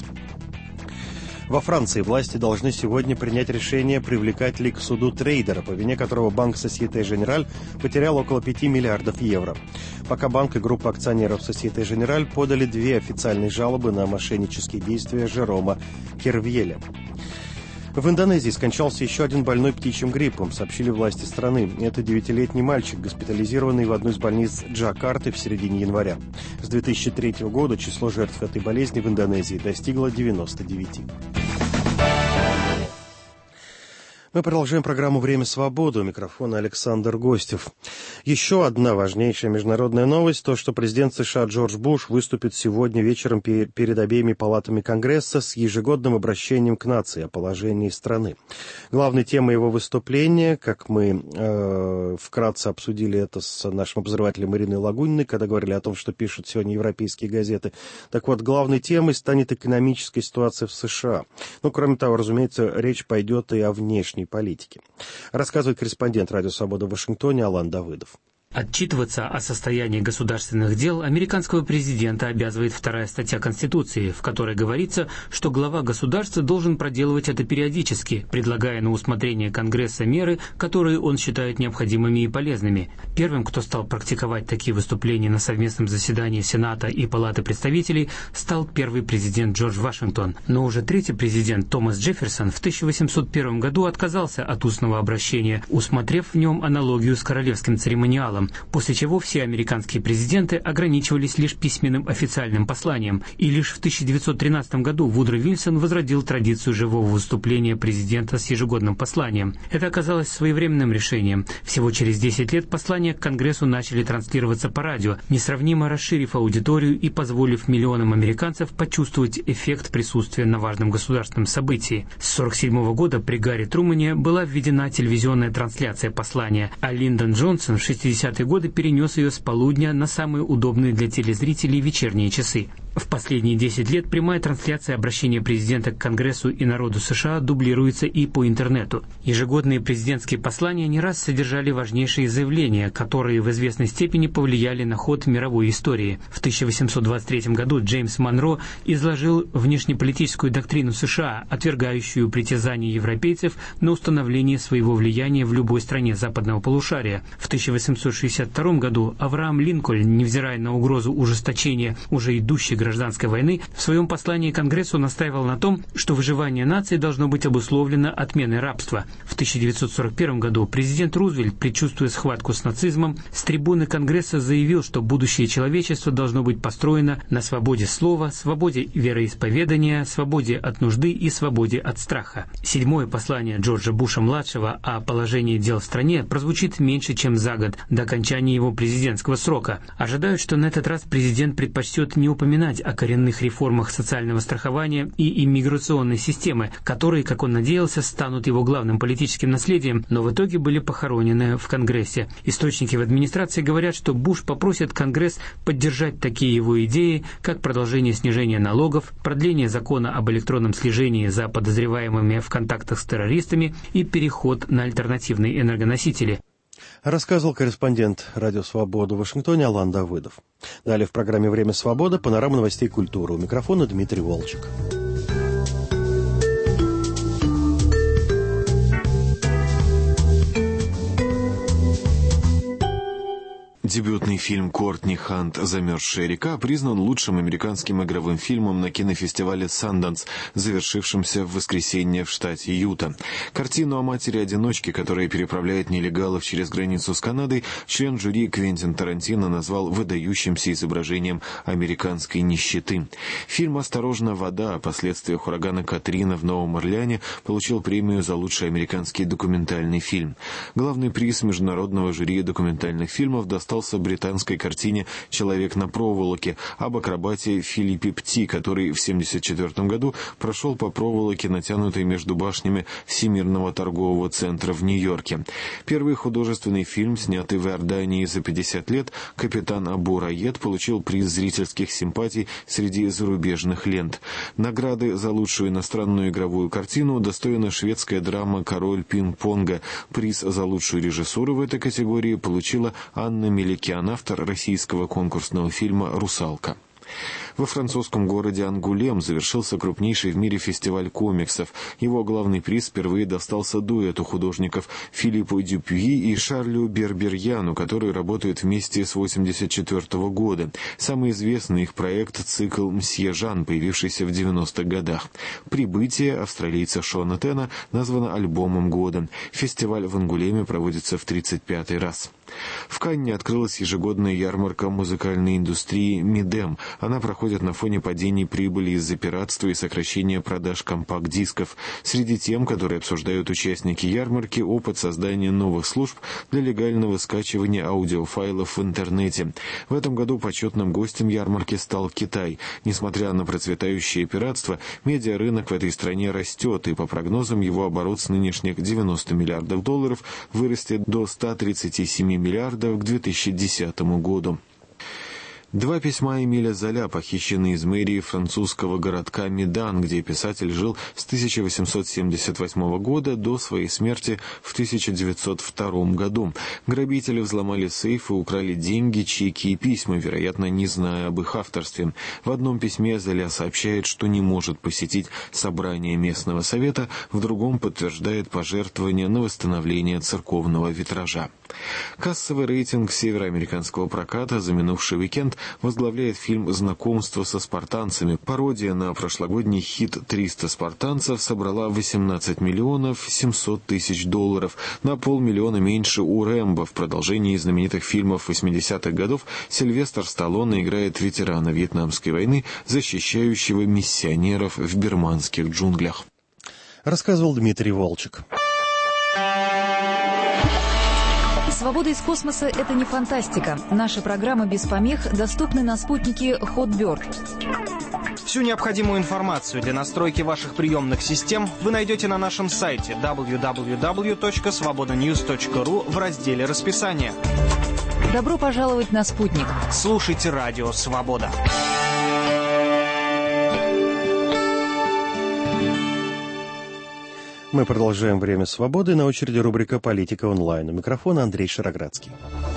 [SPEAKER 2] Во Франции власти должны сегодня принять решение, привлекать ли к суду трейдера, по вине которого банк Société Générale потерял около 5 миллиардов евро. Пока банк и группа акционеров Société Générale подали 2 официальные жалобы на мошеннические действия Жерома Кервьеля. В Индонезии скончался еще один больной птичьим гриппом, сообщили власти страны. Это 9-летний мальчик, госпитализированный в одну из больниц Джакарты в середине января. С 2003 года число жертв этой болезни в Индонезии достигло 99. Мы продолжаем программу «Время свободы». У микрофона Александр Гостев. Еще одна важнейшая международная новость. То, что президент США Джордж Буш выступит сегодня вечером перед обеими палатами Конгресса с ежегодным обращением к нации о положении страны. Главной темой его выступления, как мы вкратце обсудили это с нашим обозревателем Ириной Лагуниной, когда говорили о том, что пишут сегодня европейские газеты. Так вот, главной темой станет экономическая ситуация в США. Ну, кроме того, разумеется, речь пойдет и о внешней политики. Рассказывает корреспондент Радио Свобода в Вашингтоне Алан Давыдов.
[SPEAKER 17] Отчитываться о состоянии государственных дел американского президента обязывает 2-я статья Конституции, в которой говорится, что глава государства должен проделывать это периодически, предлагая на усмотрение Конгресса меры, которые он считает необходимыми и полезными. Первым, кто стал практиковать такие выступления на совместном заседании Сената и Палаты представителей, стал первый президент Джордж Вашингтон. Но уже 3-й президент Томас Джефферсон в 1801 году отказался от устного обращения, усмотрев в нем аналогию с королевским церемониалом. потенциалом, после чего все американские президенты ограничивались лишь письменным официальным посланием, и лишь в 1913 году Вудро Вильсон возродил традицию живого выступления президента с ежегодным посланием. Это оказалось своевременным решением. Всего через 10 лет послания к Конгрессу начали транслироваться по радио, несравнимо расширив аудиторию и позволив миллионам американцев почувствовать эффект присутствия на важном государственном событии. С 1947 года при Гарри Трумане была введена телевизионная трансляция послания, а Линдон Джонсон в 60-е годы перенес ее с полудня на самые удобные для телезрителей вечерние часы. В последние 10 лет прямая трансляция обращения президента к Конгрессу и народу США дублируется и по интернету. Ежегодные президентские послания не раз содержали важнейшие заявления, которые в известной степени повлияли на ход мировой истории. В 1823 году Джеймс Монро изложил внешнеполитическую доктрину США, отвергающую притязания европейцев на установление своего влияния в любой стране западного полушария. В 1862 году Авраам Линкольн, невзирая на угрозу ужесточения уже идущей гражданской войны, в своем послании Конгрессу настаивал на том, что выживание нации должно быть обусловлено отменой рабства. В 1941 году президент Рузвельт, предчувствуя схватку с нацизмом, с трибуны Конгресса заявил, что будущее человечества должно быть построено на свободе слова, свободе вероисповедания, свободе от нужды и свободе от страха. Седьмое послание Джорджа Буша-младшего о положении дел в стране прозвучит меньше, чем за год до окончания его президентского срока. Ожидают, что на этот раз президент предпочтет не упоминать о коренных реформах социального страхования и иммиграционной системы, которые, как он надеялся, станут его главным политическим наследием, но в итоге были похоронены в Конгрессе. Источники в администрации говорят, что Буш попросит Конгресс поддержать такие его идеи, как продолжение снижения налогов, продление закона об электронном слежении за подозреваемыми в контактах с террористами и переход на альтернативные энергоносители.
[SPEAKER 2] Рассказывал корреспондент «Радио Свобода» в Вашингтоне Алан Давыдов. Далее в программе «Время свободы» панорама новостей культуры. У микрофона Дмитрий Волчек.
[SPEAKER 18] Дебютный фильм Кортни Хант «Замерзшая река» признан лучшим американским игровым фильмом на кинофестивале «Санданс», завершившемся в воскресенье в штате Юта. Картину о матери-одиночке, которая переправляет нелегалов через границу с Канадой, член жюри Квентин Тарантино назвал выдающимся изображением американской нищеты. Фильм «Осторожно, вода» о последствиях урагана Катрина в Новом Орлеане получил премию за лучший американский документальный фильм. Главный приз международного жюри документальных фильмов достался британской картине «Человек на проволоке» об акробате Филиппе Пти, который в 1974 году прошел по проволоке, натянутой между башнями Всемирного торгового центра в Нью-Йорке. Первый художественный фильм, снятый в Иордании за 50 лет, «Капитан Абу Райет», получил приз зрительских симпатий среди зарубежных лент. Награды за лучшую иностранную игровую картину удостоена шведская драма «Король пинг-понга». Приз за лучшую режиссуру в этой категории получила Анна Меликян, автор российского конкурсного фильма «Русалка». Во французском городе Ангулем завершился крупнейший в мире фестиваль комиксов. Его главный приз впервые достался дуэту художников Филиппу Дюпюи и Шарлю Берберьяну, которые работают вместе с 1984 года. Самый известный их проект — цикл «Мсье Жан», появившийся в 90-х годах. «Прибытие» австралийца Шона Тена названо альбомом года. Фестиваль в Ангулеме проводится в 35-й раз. В Канне открылась ежегодная ярмарка музыкальной индустрии «Мидем». Она проходит на фоне падений прибыли из-за пиратства и сокращения продаж компакт-дисков. Среди тем, которые обсуждают участники ярмарки, опыт создания новых служб для легального скачивания аудиофайлов в интернете. В этом году почетным гостем ярмарки стал Китай. Несмотря на процветающее пиратство, медиарынок в этой стране растет, и по прогнозам его оборот с нынешних $90 миллиардов вырастет до 137 миллиардов к 2010 году. Два письма Эмиля Золя похищены из мэрии французского городка Медан, где писатель жил с 1878 года до своей смерти в 1902 году. Грабители взломали сейф и украли деньги, чеки и письма, вероятно, не зная об их авторстве. В одном письме Золя сообщает, что не может посетить собрание местного совета, в другом подтверждает пожертвование на восстановление церковного витража. Кассовый рейтинг североамериканского проката за минувший уикенд возглавляет фильм «Знакомство со спартанцами». Пародия на прошлогодний хит «300 спартанцев» собрала 18 миллионов 700 тысяч долларов, на $500 000 меньше у «Рэмбо». В продолжении знаменитых фильмов 80-х годов Сильвестр Сталлоне играет ветерана Вьетнамской войны, защищающего миссионеров в бирманских джунглях.
[SPEAKER 2] Рассказывал Дмитрий Волчек.
[SPEAKER 19] Свобода из космоса – это не фантастика. Наши программы без помех доступны на спутнике Hotbird.
[SPEAKER 20] Всю необходимую информацию для настройки ваших приемных систем вы найдете на нашем сайте www.svobodanews.ru в разделе «Расписание».
[SPEAKER 19] Добро пожаловать на спутник.
[SPEAKER 20] Слушайте радио «Свобода».
[SPEAKER 2] Мы продолжаем «Время свободы». На очереди рубрика «Политика онлайн». У микрофона Андрей Шароградский.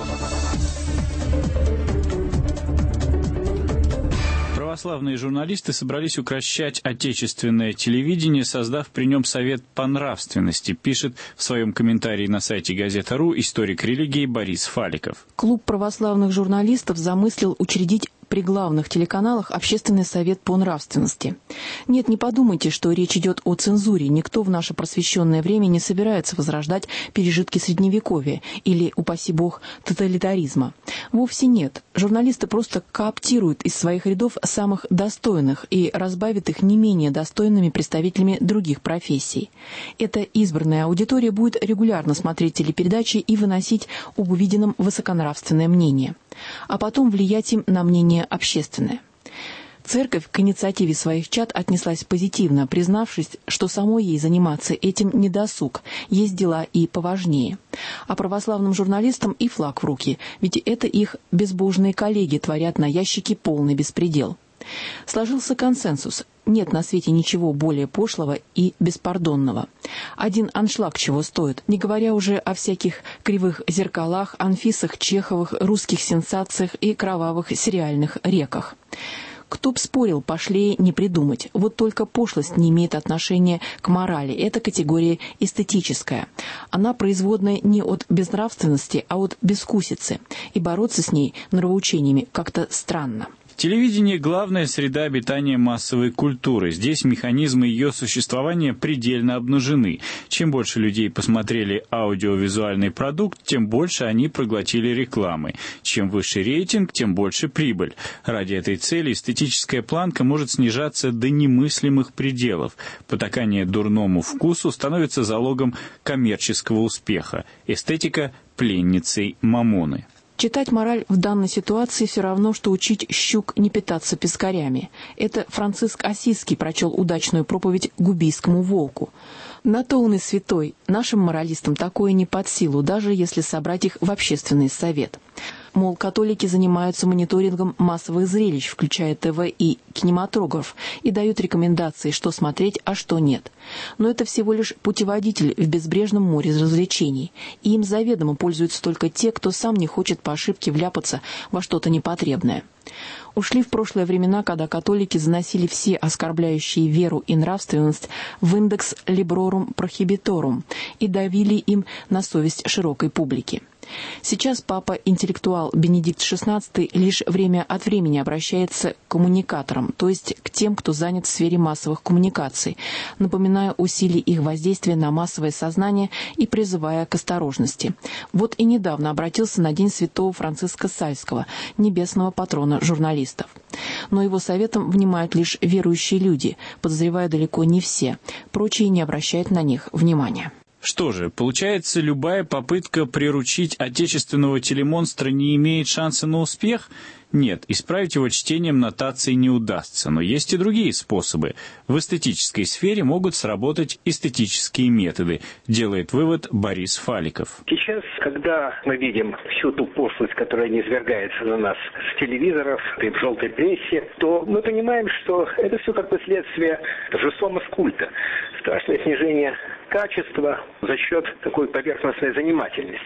[SPEAKER 7] Православные журналисты собрались укрощать отечественное телевидение, создав при нем Совет по нравственности, пишет в своем комментарии на сайте Газета.ру историк религии Борис Фаликов.
[SPEAKER 21] Клуб православных журналистов замыслил учредить при главных телеканалах Общественный совет по нравственности. Нет, не подумайте, что речь идет о цензуре. Никто в наше просвещенное время не собирается возрождать пережитки Средневековья или, упаси бог, тоталитаризма. Вовсе нет. Журналисты просто кооптируют из своих рядов самых достойных и разбавят их не менее достойными представителями других профессий. Эта избранная аудитория будет регулярно смотреть телепередачи и выносить об увиденном высоконравственное мнение, а потом влиять им на мнение общественное. Церковь к инициативе своих чад отнеслась позитивно, признавшись, что самой ей заниматься этим не досуг, есть дела и поважнее. А православным журналистам и флаг в руки, ведь это их безбожные коллеги творят на ящике полный беспредел. Сложился консенсус. Нет на свете ничего более пошлого и беспардонного. Один аншлаг чего стоит, не говоря уже о всяких кривых зеркалах, Анфисах, Чеховых, русских сенсациях и кровавых сериальных реках. Кто б спорил, пошлее не придумать. Вот только пошлость не имеет отношения к морали. Это категория эстетическая. Она производная не от безнравственности, а от безвкусицы. И бороться с ней нравоучениями как-то странно.
[SPEAKER 7] Телевидение – главная среда обитания массовой культуры. Здесь механизмы ее существования предельно обнажены. Чем больше людей посмотрели аудиовизуальный продукт, тем больше они проглотили рекламы. Чем выше рейтинг, тем больше прибыль. Ради этой цели эстетическая планка может снижаться до немыслимых пределов. Потакание дурному вкусу становится залогом коммерческого успеха. Эстетика – пленницей мамоны.
[SPEAKER 21] Читать мораль в данной ситуации все равно, что учить щук не питаться пескарями. Это Франциск Ассизский прочел удачную проповедь губийскому волку. На то он и святой. Нашим моралистам такое не под силу, даже если собрать их в общественный совет. Мол, католики занимаются мониторингом массовых зрелищ, включая ТВ и кинематограф, и дают рекомендации, что смотреть, а что нет. Но это всего лишь путеводитель в безбрежном море развлечений, и им заведомо пользуются только те, кто сам не хочет по ошибке вляпаться во что-то непотребное. Ушли в прошлые времена, когда католики заносили все оскорбляющие веру и нравственность в индекс Librorum Prohibitorum и давили им на совесть широкой публики. Сейчас папа-интеллектуал Бенедикт XVI лишь время от времени обращается к коммуникаторам, то есть к тем, кто занят в сфере массовых коммуникаций, напоминая о силе их воздействия на массовое сознание и призывая к осторожности. Вот и недавно обратился на День святого Франциска Сальского, небесного патрона журналистов. Но его советом внимают лишь верующие люди, подозревая далеко не все, прочие не обращают на них внимания.
[SPEAKER 7] Что же, получается, любая попытка приручить отечественного телемонстра не имеет шанса на успех? Нет, исправить его чтением нотаций не удастся, но есть и другие способы. В эстетической сфере могут сработать эстетические методы, делает вывод Борис Фаликов.
[SPEAKER 13] Сейчас, когда мы видим всю ту пошлость, которая низвергается на нас с телевизоров и в желтой прессе, то мы понимаем, что это все как бы следствие торжества культа, страшное снижение качества за счет такой поверхностной занимательности.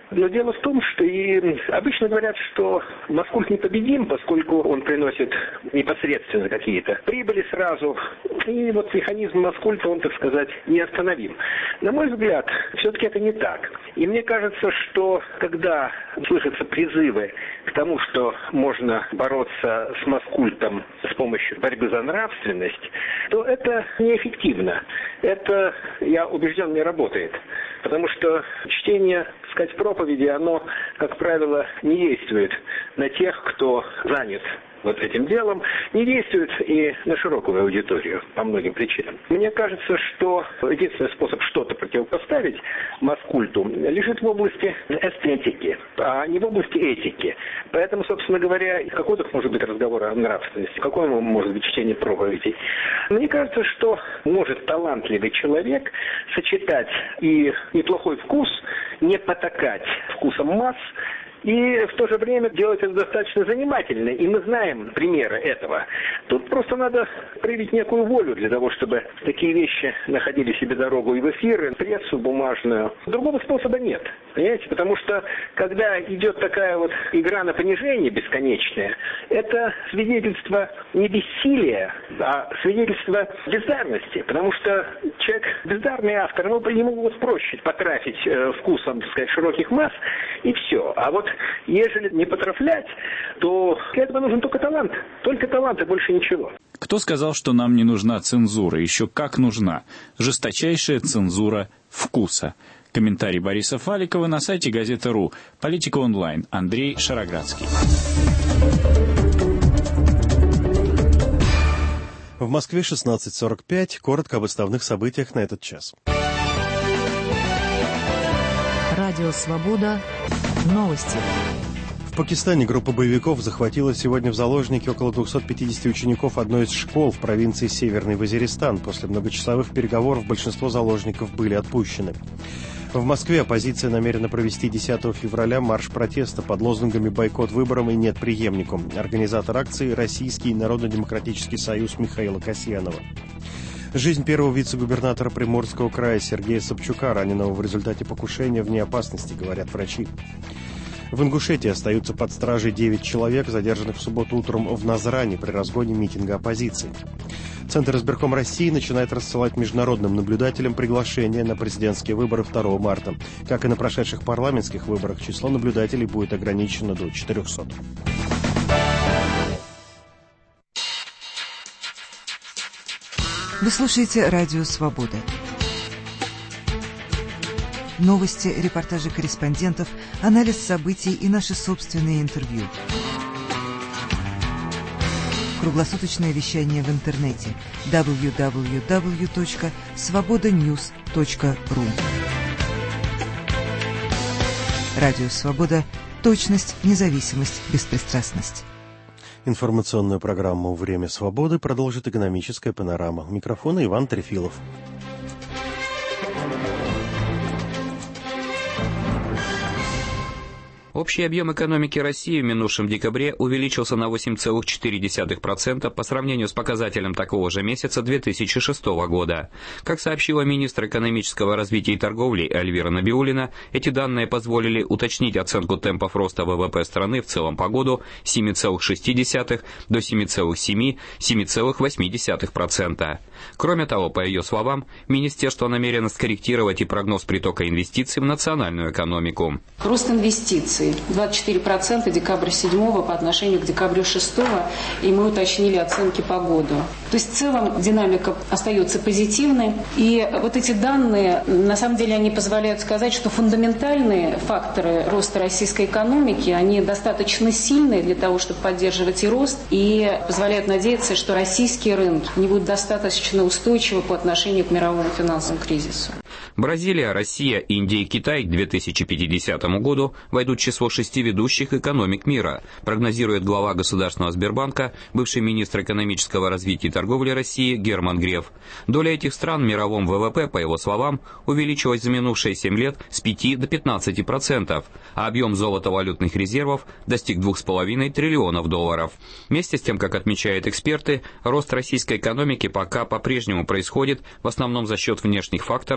[SPEAKER 5] Но дело в том, что и обычно говорят, что Маскульт непобедим, поскольку он приносит непосредственно какие-то прибыли сразу. И вот механизм Маскульта, он, так сказать, неостановим. На мой взгляд, все-таки это не так. И мне кажется, что когда слышатся призывы к тому, что можно бороться с Маскультом с помощью борьбы за нравственность, то это неэффективно. Это, я убежден, не работает. Потому что чтение, так сказать, проповеди, оно, как правило, не действует на тех, кто занят вот этим делом, не действует и на широкую аудиторию по многим причинам. Мне кажется, что единственный способ что-то противопоставить Маскульту лежит в области эстетики, а не в области этики. Поэтому, собственно говоря, какой тут может быть разговор о нравственности, какое может быть чтение проповедей. Мне кажется, что может талантливый человек сочетать и неплохой вкус, не потакать вкусом масс, и в то же время делать это достаточно занимательно. И мы знаем примеры этого. Тут просто надо проявить некую волю для того, чтобы такие вещи находили себе дорогу и в эфир, и в прессу бумажную. Другого способа нет. Понимаете? Потому что, когда идет такая вот игра на понижение бесконечная, это свидетельство не бессилия, а свидетельство бездарности. Потому что человек, бездарный автор, ему вот проще потрафить вкусом, так сказать, широких масс, и все. А вот ежели не потрафлять, то для этого нужен только талант. Только талант и больше ничего.
[SPEAKER 7] Кто сказал, что нам не нужна цензура? Еще как нужна. Жесточайшая цензура вкуса. Комментарий Бориса Фаликова на сайте газеты.ру. Политика онлайн. Андрей Шароградский.
[SPEAKER 2] В Москве 16:45. Коротко об основных событиях на этот час.
[SPEAKER 19] Радио «Свобода». Новости.
[SPEAKER 2] В Пакистане группа боевиков захватила сегодня в заложники около 250 учеников одной из школ в провинции Северный Вазиристан. После многочасовых переговоров большинство заложников были отпущены. В Москве оппозиция намерена провести 10 февраля марш протеста под лозунгами «Бойкот выборам» и «Нет преемнику». Организатор акции – Российский народно-демократический союз Михаила Касьянова. Жизнь первого вице-губернатора Приморского края Сергея Собчука, раненого в результате покушения, вне опасности, говорят врачи. В Ингушетии остаются под стражей 9 человек, задержанных в субботу утром в Назране при разгоне митинга оппозиции. Центр избирком России начинает рассылать международным наблюдателям приглашения на президентские выборы 2 марта. Как и на прошедших парламентских выборах, число наблюдателей будет ограничено до 400.
[SPEAKER 22] Вы слушаете «Радио Свобода». Новости, репортажи корреспондентов, анализ событий и наши собственные интервью. Круглосуточное вещание в интернете www.svobodanews.ru. Радио «Свобода». Точность, независимость, беспристрастность.
[SPEAKER 2] Информационную программу «Время свободы» продолжит экономическая панорама. У микрофона Иван Трефилов.
[SPEAKER 23] Общий объем экономики России в минувшем декабре увеличился на 8,4% по сравнению с показателем такого же месяца 2006 года. Как сообщила министр экономического развития и торговли Эльвира Набиуллина, эти данные позволили уточнить оценку темпов роста ВВП страны в целом по году с 7,6 до 7,7-7,8%. Кроме того, по ее словам, министерство намерено скорректировать и прогноз притока инвестиций в национальную экономику.
[SPEAKER 24] Рост инвестиций 24% декабря 7 по отношению к декабрю 6, и мы уточнили оценки по году. То есть в целом динамика остается позитивной, и вот эти данные, на самом деле, они позволяют сказать, что фундаментальные факторы роста российской экономики, они достаточно сильные для того, чтобы поддерживать и рост, и позволяют надеяться, что российские рынки не будут достаточно устойчивы по отношению к мировому финансовому кризису.
[SPEAKER 23] Бразилия, Россия, Индия и Китай к 2050 году войдут в число 6 ведущих экономик мира, прогнозирует глава Государственного Сбербанка, бывший министр экономического развития и торговли России Герман Греф. Доля этих стран в мировом ВВП, по его словам, увеличилась за минувшие 7 лет с 5 до 15%, а объем золотовалютных резервов достиг $2,5 триллионов. Вместе с тем, как отмечают эксперты, рост российской экономики пока по-прежнему происходит в основном за счет внешних факторов и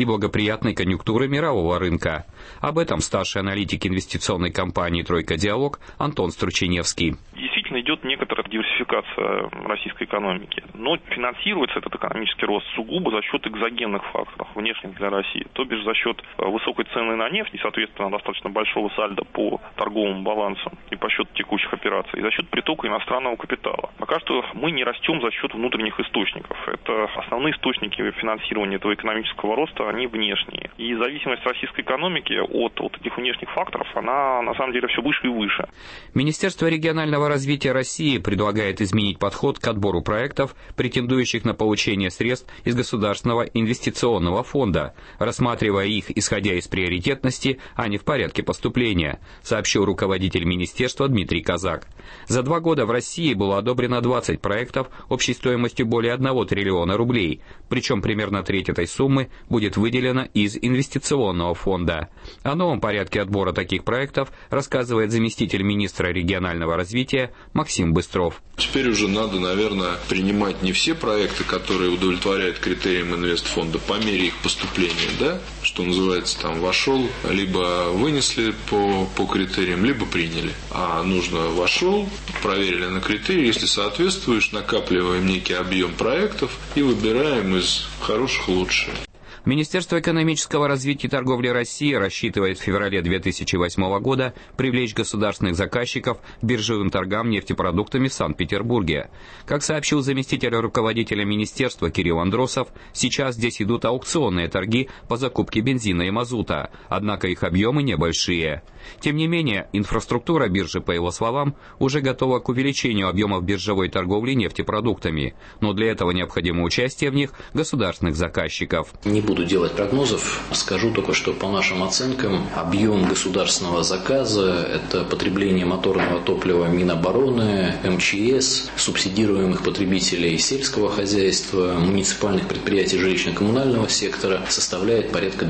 [SPEAKER 23] неблагоприятной конъюнктуры мирового рынка. Об этом старший аналитик инвестиционной компании «Тройка Диалог» Антон Струченевский.
[SPEAKER 3] Действительно идет некоторая диверсификация российской экономики, но финансируется этот экономический рост сугубо за счет экзогенных факторов, внешних для России, то бишь за счет высокой цены на нефть и, соответственно, достаточно большого сальдо по торговому балансу и по счету текущих операций, и за счет притока иностранного капитала. Пока что мы не растем за счет внутренних источников. Это основные источники финансирования этого экономического роста, они внешние. И зависимость российской экономики от этих внешних факторов, она на самом деле все выше и выше.
[SPEAKER 23] Министерство регионального развития России предлагает изменить подход к отбору проектов, претендующих на получение средств из Государственного инвестиционного фонда, рассматривая их исходя из приоритетности, а не в порядке поступления, сообщил руководитель министерства Дмитрий Казак. За 2 года в России было одобрено 20 проектов общей стоимостью более 1 триллиона рублей, причем примерно треть этой суммы будет выделена из инвестиционного фонда. О новом порядке отбора таких проектов рассказывает заместитель министра регионального развития Максим Быстров.
[SPEAKER 4] Теперь уже надо, наверное, принимать не все проекты, которые удовлетворяют критериям инвестфонда по мере их поступления, да, что называется, там вошел, либо вынесли по критериям, либо приняли. А нужно вошел, проверили на критерии, если соответствуешь, накапливаем некий объем проектов и выбираем из хороших лучшие.
[SPEAKER 23] Министерство экономического развития и торговли России рассчитывает в феврале 2008 года привлечь государственных заказчиков к биржевым торгам нефтепродуктами в Санкт-Петербурге. Как сообщил заместитель руководителя министерства Кирилл Андросов, сейчас здесь идут аукционные торги по закупке бензина и мазута, однако их объемы небольшие. Тем не менее, инфраструктура биржи, по его словам, уже готова к увеличению объемов биржевой торговли нефтепродуктами, но для этого необходимо участие в них государственных заказчиков.
[SPEAKER 6] Не буду делать прогнозов, скажу только, что по нашим оценкам объем государственного заказа – это потребление моторного топлива Минобороны, МЧС, субсидируемых потребителей сельского хозяйства, муниципальных предприятий жилищно-коммунального сектора составляет порядка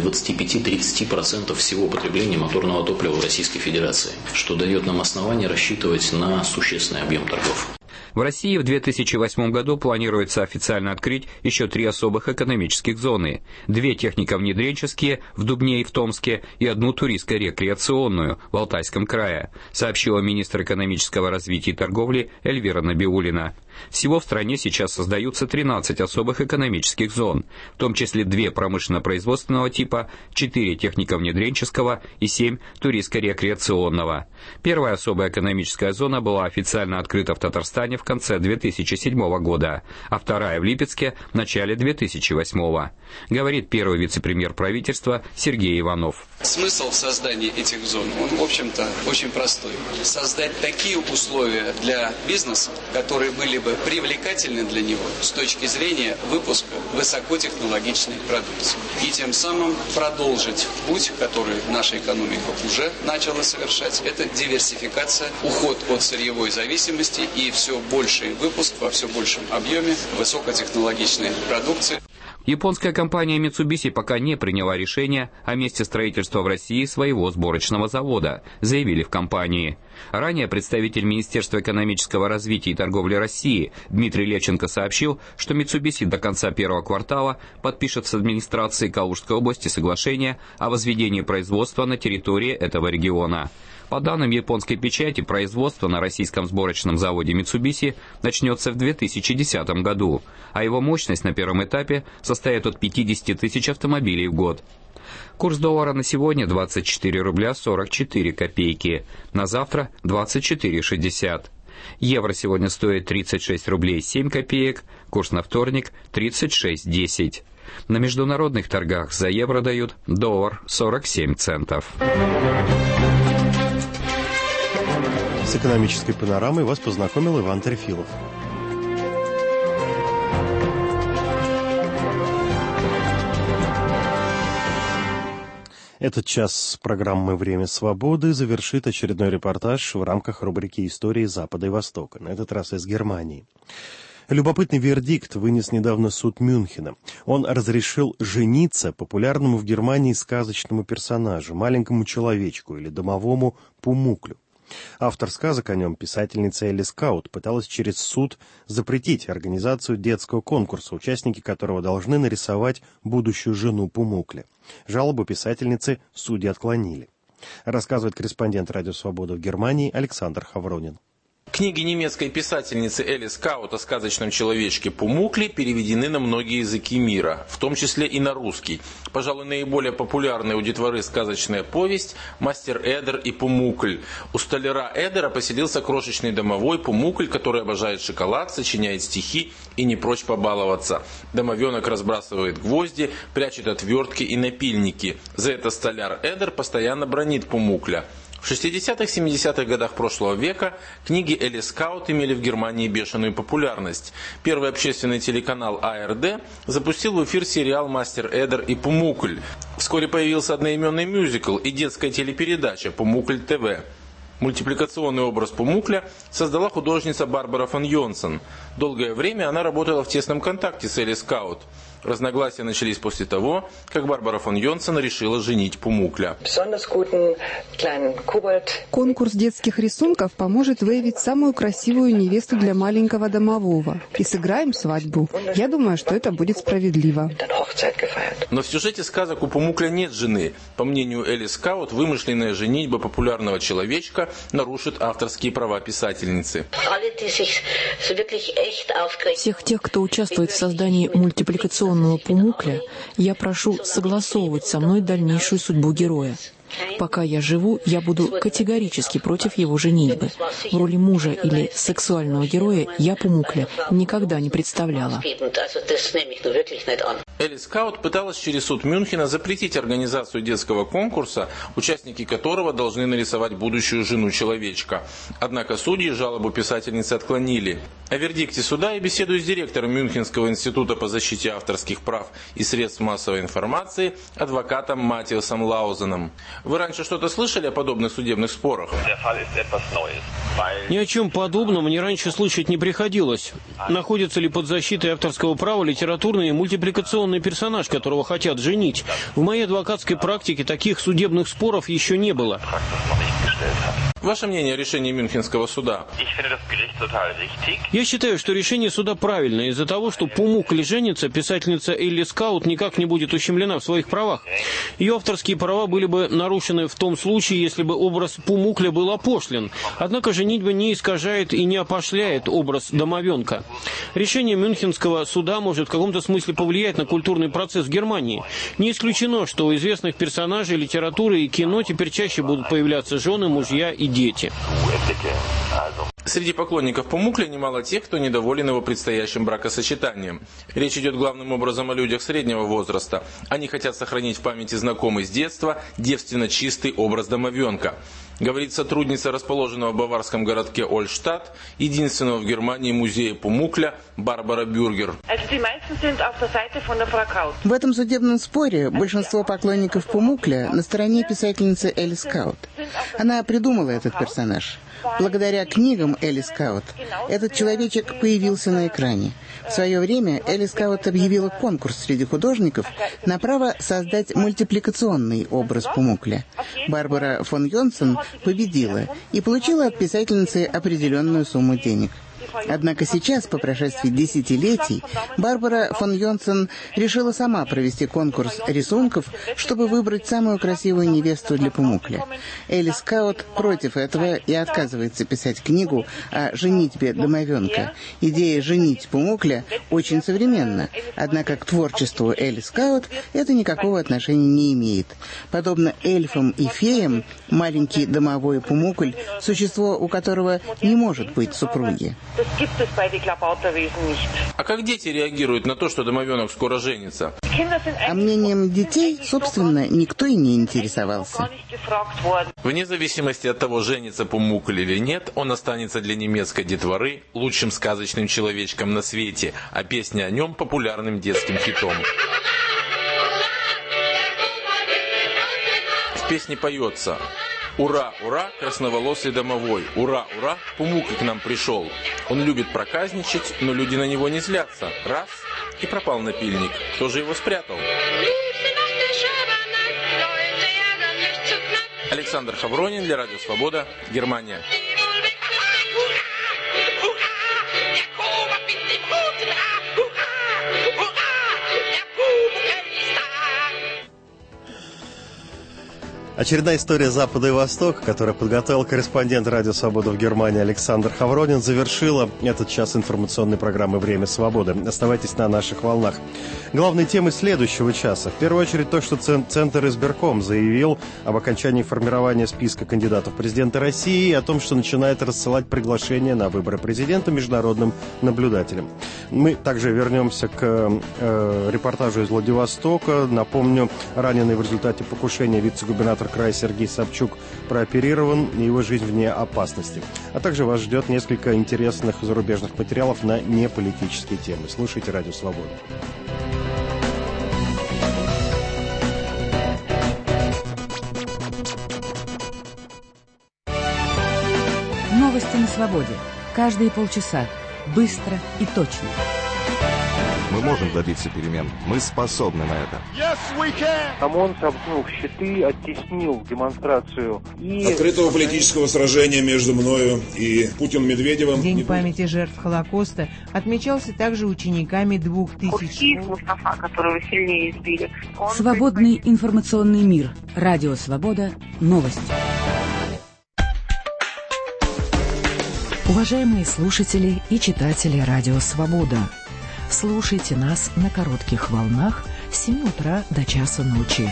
[SPEAKER 6] 25-30% всего потребления моторного топлива в Российской Федерации, что дает нам основание рассчитывать на существенный объем торгов.
[SPEAKER 23] В России в 2008 году планируется официально открыть еще 3 особых экономических зоны. 2 технико-внедренческие в Дубне и в Томске и 1 туристско-рекреационную в Алтайском крае, сообщила министр экономического развития и торговли Эльвира Набиуллина. Всего в стране сейчас создаются 13 особых экономических зон, в том числе 2 промышленно-производственного типа, 4 технико-внедренческого и 7 туристско-рекреационного. Первая особая экономическая зона была официально открыта в Татарстане в конце 2007 года, а вторая в Липецке в начале 2008. Говорит первый вице-премьер правительства Сергей Иванов.
[SPEAKER 9] Смысл в создании этих зон, он, в общем-то, очень простой. Создать такие условия для бизнеса, которые были бы привлекательны для него с точки зрения выпуска высокотехнологичной продукции. И тем самым продолжить путь, который наша экономика уже начала совершать. Это диверсификация, уход от сырьевой зависимости и все больший выпуск во все большем объеме высокотехнологичной продукции.
[SPEAKER 23] Японская компания Mitsubishi пока не приняла решение о месте строительства в России своего сборочного завода, заявили в компании. Ранее представитель Министерства экономического развития и торговли России Дмитрий Левченко сообщил, что Mitsubishi до конца первого квартала подпишет с администрацией Калужской области соглашение о возведении производства на территории этого региона. По данным японской печати, производство на российском сборочном заводе Mitsubishi начнется в 2010 году, а его мощность на первом этапе состоит от 50 тысяч автомобилей в год. Курс доллара на сегодня 24 рубля 44 копейки, на завтра 24,60. Евро сегодня стоит 36 рублей 7 копеек, курс на вторник 36,10. На международных торгах за евро дают доллар 47 центов.
[SPEAKER 2] С экономической панорамой вас познакомил Иван Трефилов. Этот час программы «Время свободы» завершит очередной репортаж в рамках рубрики «Истории Запада и Востока», на этот раз из Германии. Любопытный вердикт вынес недавно суд Мюнхена. Он разрешил жениться популярному в Германии сказочному персонажу, маленькому человечку или домовому пумуклю. Автор сказок о нем, писательница Элис Каут, пыталась через суд запретить организацию детского конкурса, участники которого должны нарисовать будущую жену Пумукля. Жалобу писательницы судьи отклонили. Рассказывает корреспондент «Радио Свобода» в Германии Александр Хавронин.
[SPEAKER 8] Книги немецкой писательницы Элис Каут о сказочном человечке Пумукле переведены на многие языки мира, в том числе и на русский. Пожалуй, наиболее популярная у детворы сказочная повесть «Мастер Эдер и Пумукль». У столяра Эдера поселился крошечный домовой Пумукль, который обожает шоколад, сочиняет стихи и не прочь побаловаться. Домовенок разбрасывает гвозди, прячет отвертки и напильники. За это столяр Эдер постоянно бранит Пумукля. В 60-70-х годах прошлого века книги Элис Каут имели в Германии бешеную популярность. Первый общественный телеканал АРД запустил в эфир сериал «Мастер Эдер и Пумукль». Вскоре появился одноименный мюзикл и детская телепередача «Пумукль ТВ». Мультипликационный образ Пумукля создала художница Барбара фон Йонсон. Долгое время она работала в тесном контакте с Элис Каут. Разногласия начались после того, как Барбара фон Йонсон решила женить Пумукля.
[SPEAKER 10] Конкурс детских рисунков поможет выявить самую красивую невесту для маленького домового. И сыграем свадьбу. Я думаю, что это будет справедливо.
[SPEAKER 8] Но в сюжете сказок у Пумукля нет жены. По мнению Элис Каут, вымышленная женитьба популярного человечка нарушит авторские права писательницы.
[SPEAKER 21] Всех тех, кто участвует в создании мультипликационного Пумукля, я прошу согласовывать со мной дальнейшую судьбу героя. Пока я живу, я буду категорически против его женитьбы. В роли мужа или сексуального героя я Пумукля никогда не представляла.
[SPEAKER 8] Элис Каут пыталась через суд Мюнхена запретить организацию детского конкурса, участники которого должны нарисовать будущую жену человечка. Однако судьи жалобу писательницы отклонили. О вердикте суда я беседую с директором Мюнхенского института по защите авторских прав и средств массовой информации, адвокатом Матиасом Лаузеном. Вы раньше что-то слышали о подобных судебных спорах?
[SPEAKER 11] Ни о чем подобном мне раньше слышать не приходилось. Находится ли под защитой авторского права литературный и мультипликационный персонаж, которого хотят женить? В моей адвокатской практике таких судебных споров еще не было.
[SPEAKER 8] Ваше мнение о решении Мюнхенского суда?
[SPEAKER 11] Я считаю, что решение суда правильное. Из-за того, что Пумукль женится, писательница Элис Каут никак не будет ущемлена в своих правах. Ее авторские права были бы нарушены в том случае, если бы образ Пумукля был опошлен. Однако женитьба не искажает и не опошляет образ домовенка. Решение Мюнхенского суда может в каком-то смысле повлиять на культурный процесс в Германии. Не исключено, что у известных персонажей литературы и кино теперь чаще будут появляться жены, мужья и дети.
[SPEAKER 8] Среди поклонников Пумукля немало тех, кто недоволен его предстоящим бракосочетанием. Речь идет главным образом о людях среднего возраста. Они хотят сохранить в памяти знакомый с детства девственно чистый образ домовенка. Говорит сотрудница расположенного в баварском городке Ольштадт, единственного в Германии музея Пумукля, Барбара Бюргер.
[SPEAKER 12] В этом судебном споре большинство поклонников Пумукля на стороне писательницы Элис Каут. Она придумала этот персонаж. Благодаря книгам Элис Каут этот человечек появился на экране. В свое время Элис Каут объявила конкурс среди художников на право создать мультипликационный образ Пумукля. Барбара фон Йонсон победила и получила от писательницы определенную сумму денег. Однако сейчас, по прошествии десятилетий, Барбара фон Йонсон решила сама провести конкурс рисунков, чтобы выбрать самую красивую невесту для Пумукля. Элис Каут против этого и отказывается писать книгу о женитьбе домовенка. Идея женить Пумукля очень современна, однако к творчеству Элис Каут это никакого отношения не имеет. Подобно эльфам и феям, маленький домовой Пумукль – существо, у которого не может быть супруги.
[SPEAKER 8] А как дети реагируют на то, что домовенок скоро женится?
[SPEAKER 12] А мнением детей, собственно, никто и не интересовался.
[SPEAKER 8] Вне зависимости от того, женится Пумукль или нет, он останется для немецкой детворы лучшим сказочным человечком на свете, а песня о нем популярным детским хитом. В песне поется: «Ура, ура, красноволосый домовой! Ура, ура, Пумукль к нам пришел! Он любит проказничать, но люди на него не злятся. Раз — и пропал напильник. Кто же его спрятал?» Александр Александр Хавронин для Радио Свобода, Германия.
[SPEAKER 2] Очередная история Запада и Востока, которую подготовил корреспондент Радио Свобода в Германии Александр Хавронин, завершила этот час информационной программы «Время свободы». Оставайтесь на наших волнах. Главные темы следующего часа. В первую очередь то, что Центр избирком заявил об окончании формирования списка кандидатов в президенты России и о том, что начинает рассылать приглашения на выборы президента международным наблюдателям. Мы также вернемся к репортажу из Владивостока. Напомню, раненый в результате покушения вице-губернатор края Сергей Собчук прооперирован, и его жизнь вне опасности. А также вас ждет несколько интересных зарубежных материалов на неполитические темы. Слушайте Радио Свобода.
[SPEAKER 1] Новости на свободе. Каждые полчаса. Быстро и точно.
[SPEAKER 14] Мы можем добиться перемен. Мы способны на это.
[SPEAKER 15] ОМОН сомкнул щиты, оттеснил демонстрацию.
[SPEAKER 16] Открытого политического сражения между мною и Путиным-Медведевым.
[SPEAKER 25] День памяти жертв Холокоста отмечался также учениками 2000 школ.
[SPEAKER 26] Которого сильнее избили.
[SPEAKER 1] Свободный информационный мир. Радио Свобода. Новости. Уважаемые слушатели и читатели Радио Свобода, слушайте нас на коротких волнах с 7 утра до часа ночи.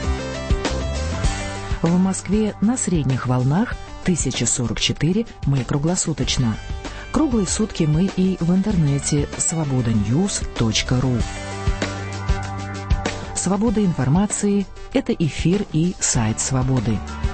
[SPEAKER 1] В Москве на средних волнах 1044 мы круглосуточно. Круглые сутки мы и в интернете svobodanews.ru. Свобода информации – это эфир и сайт Свободы.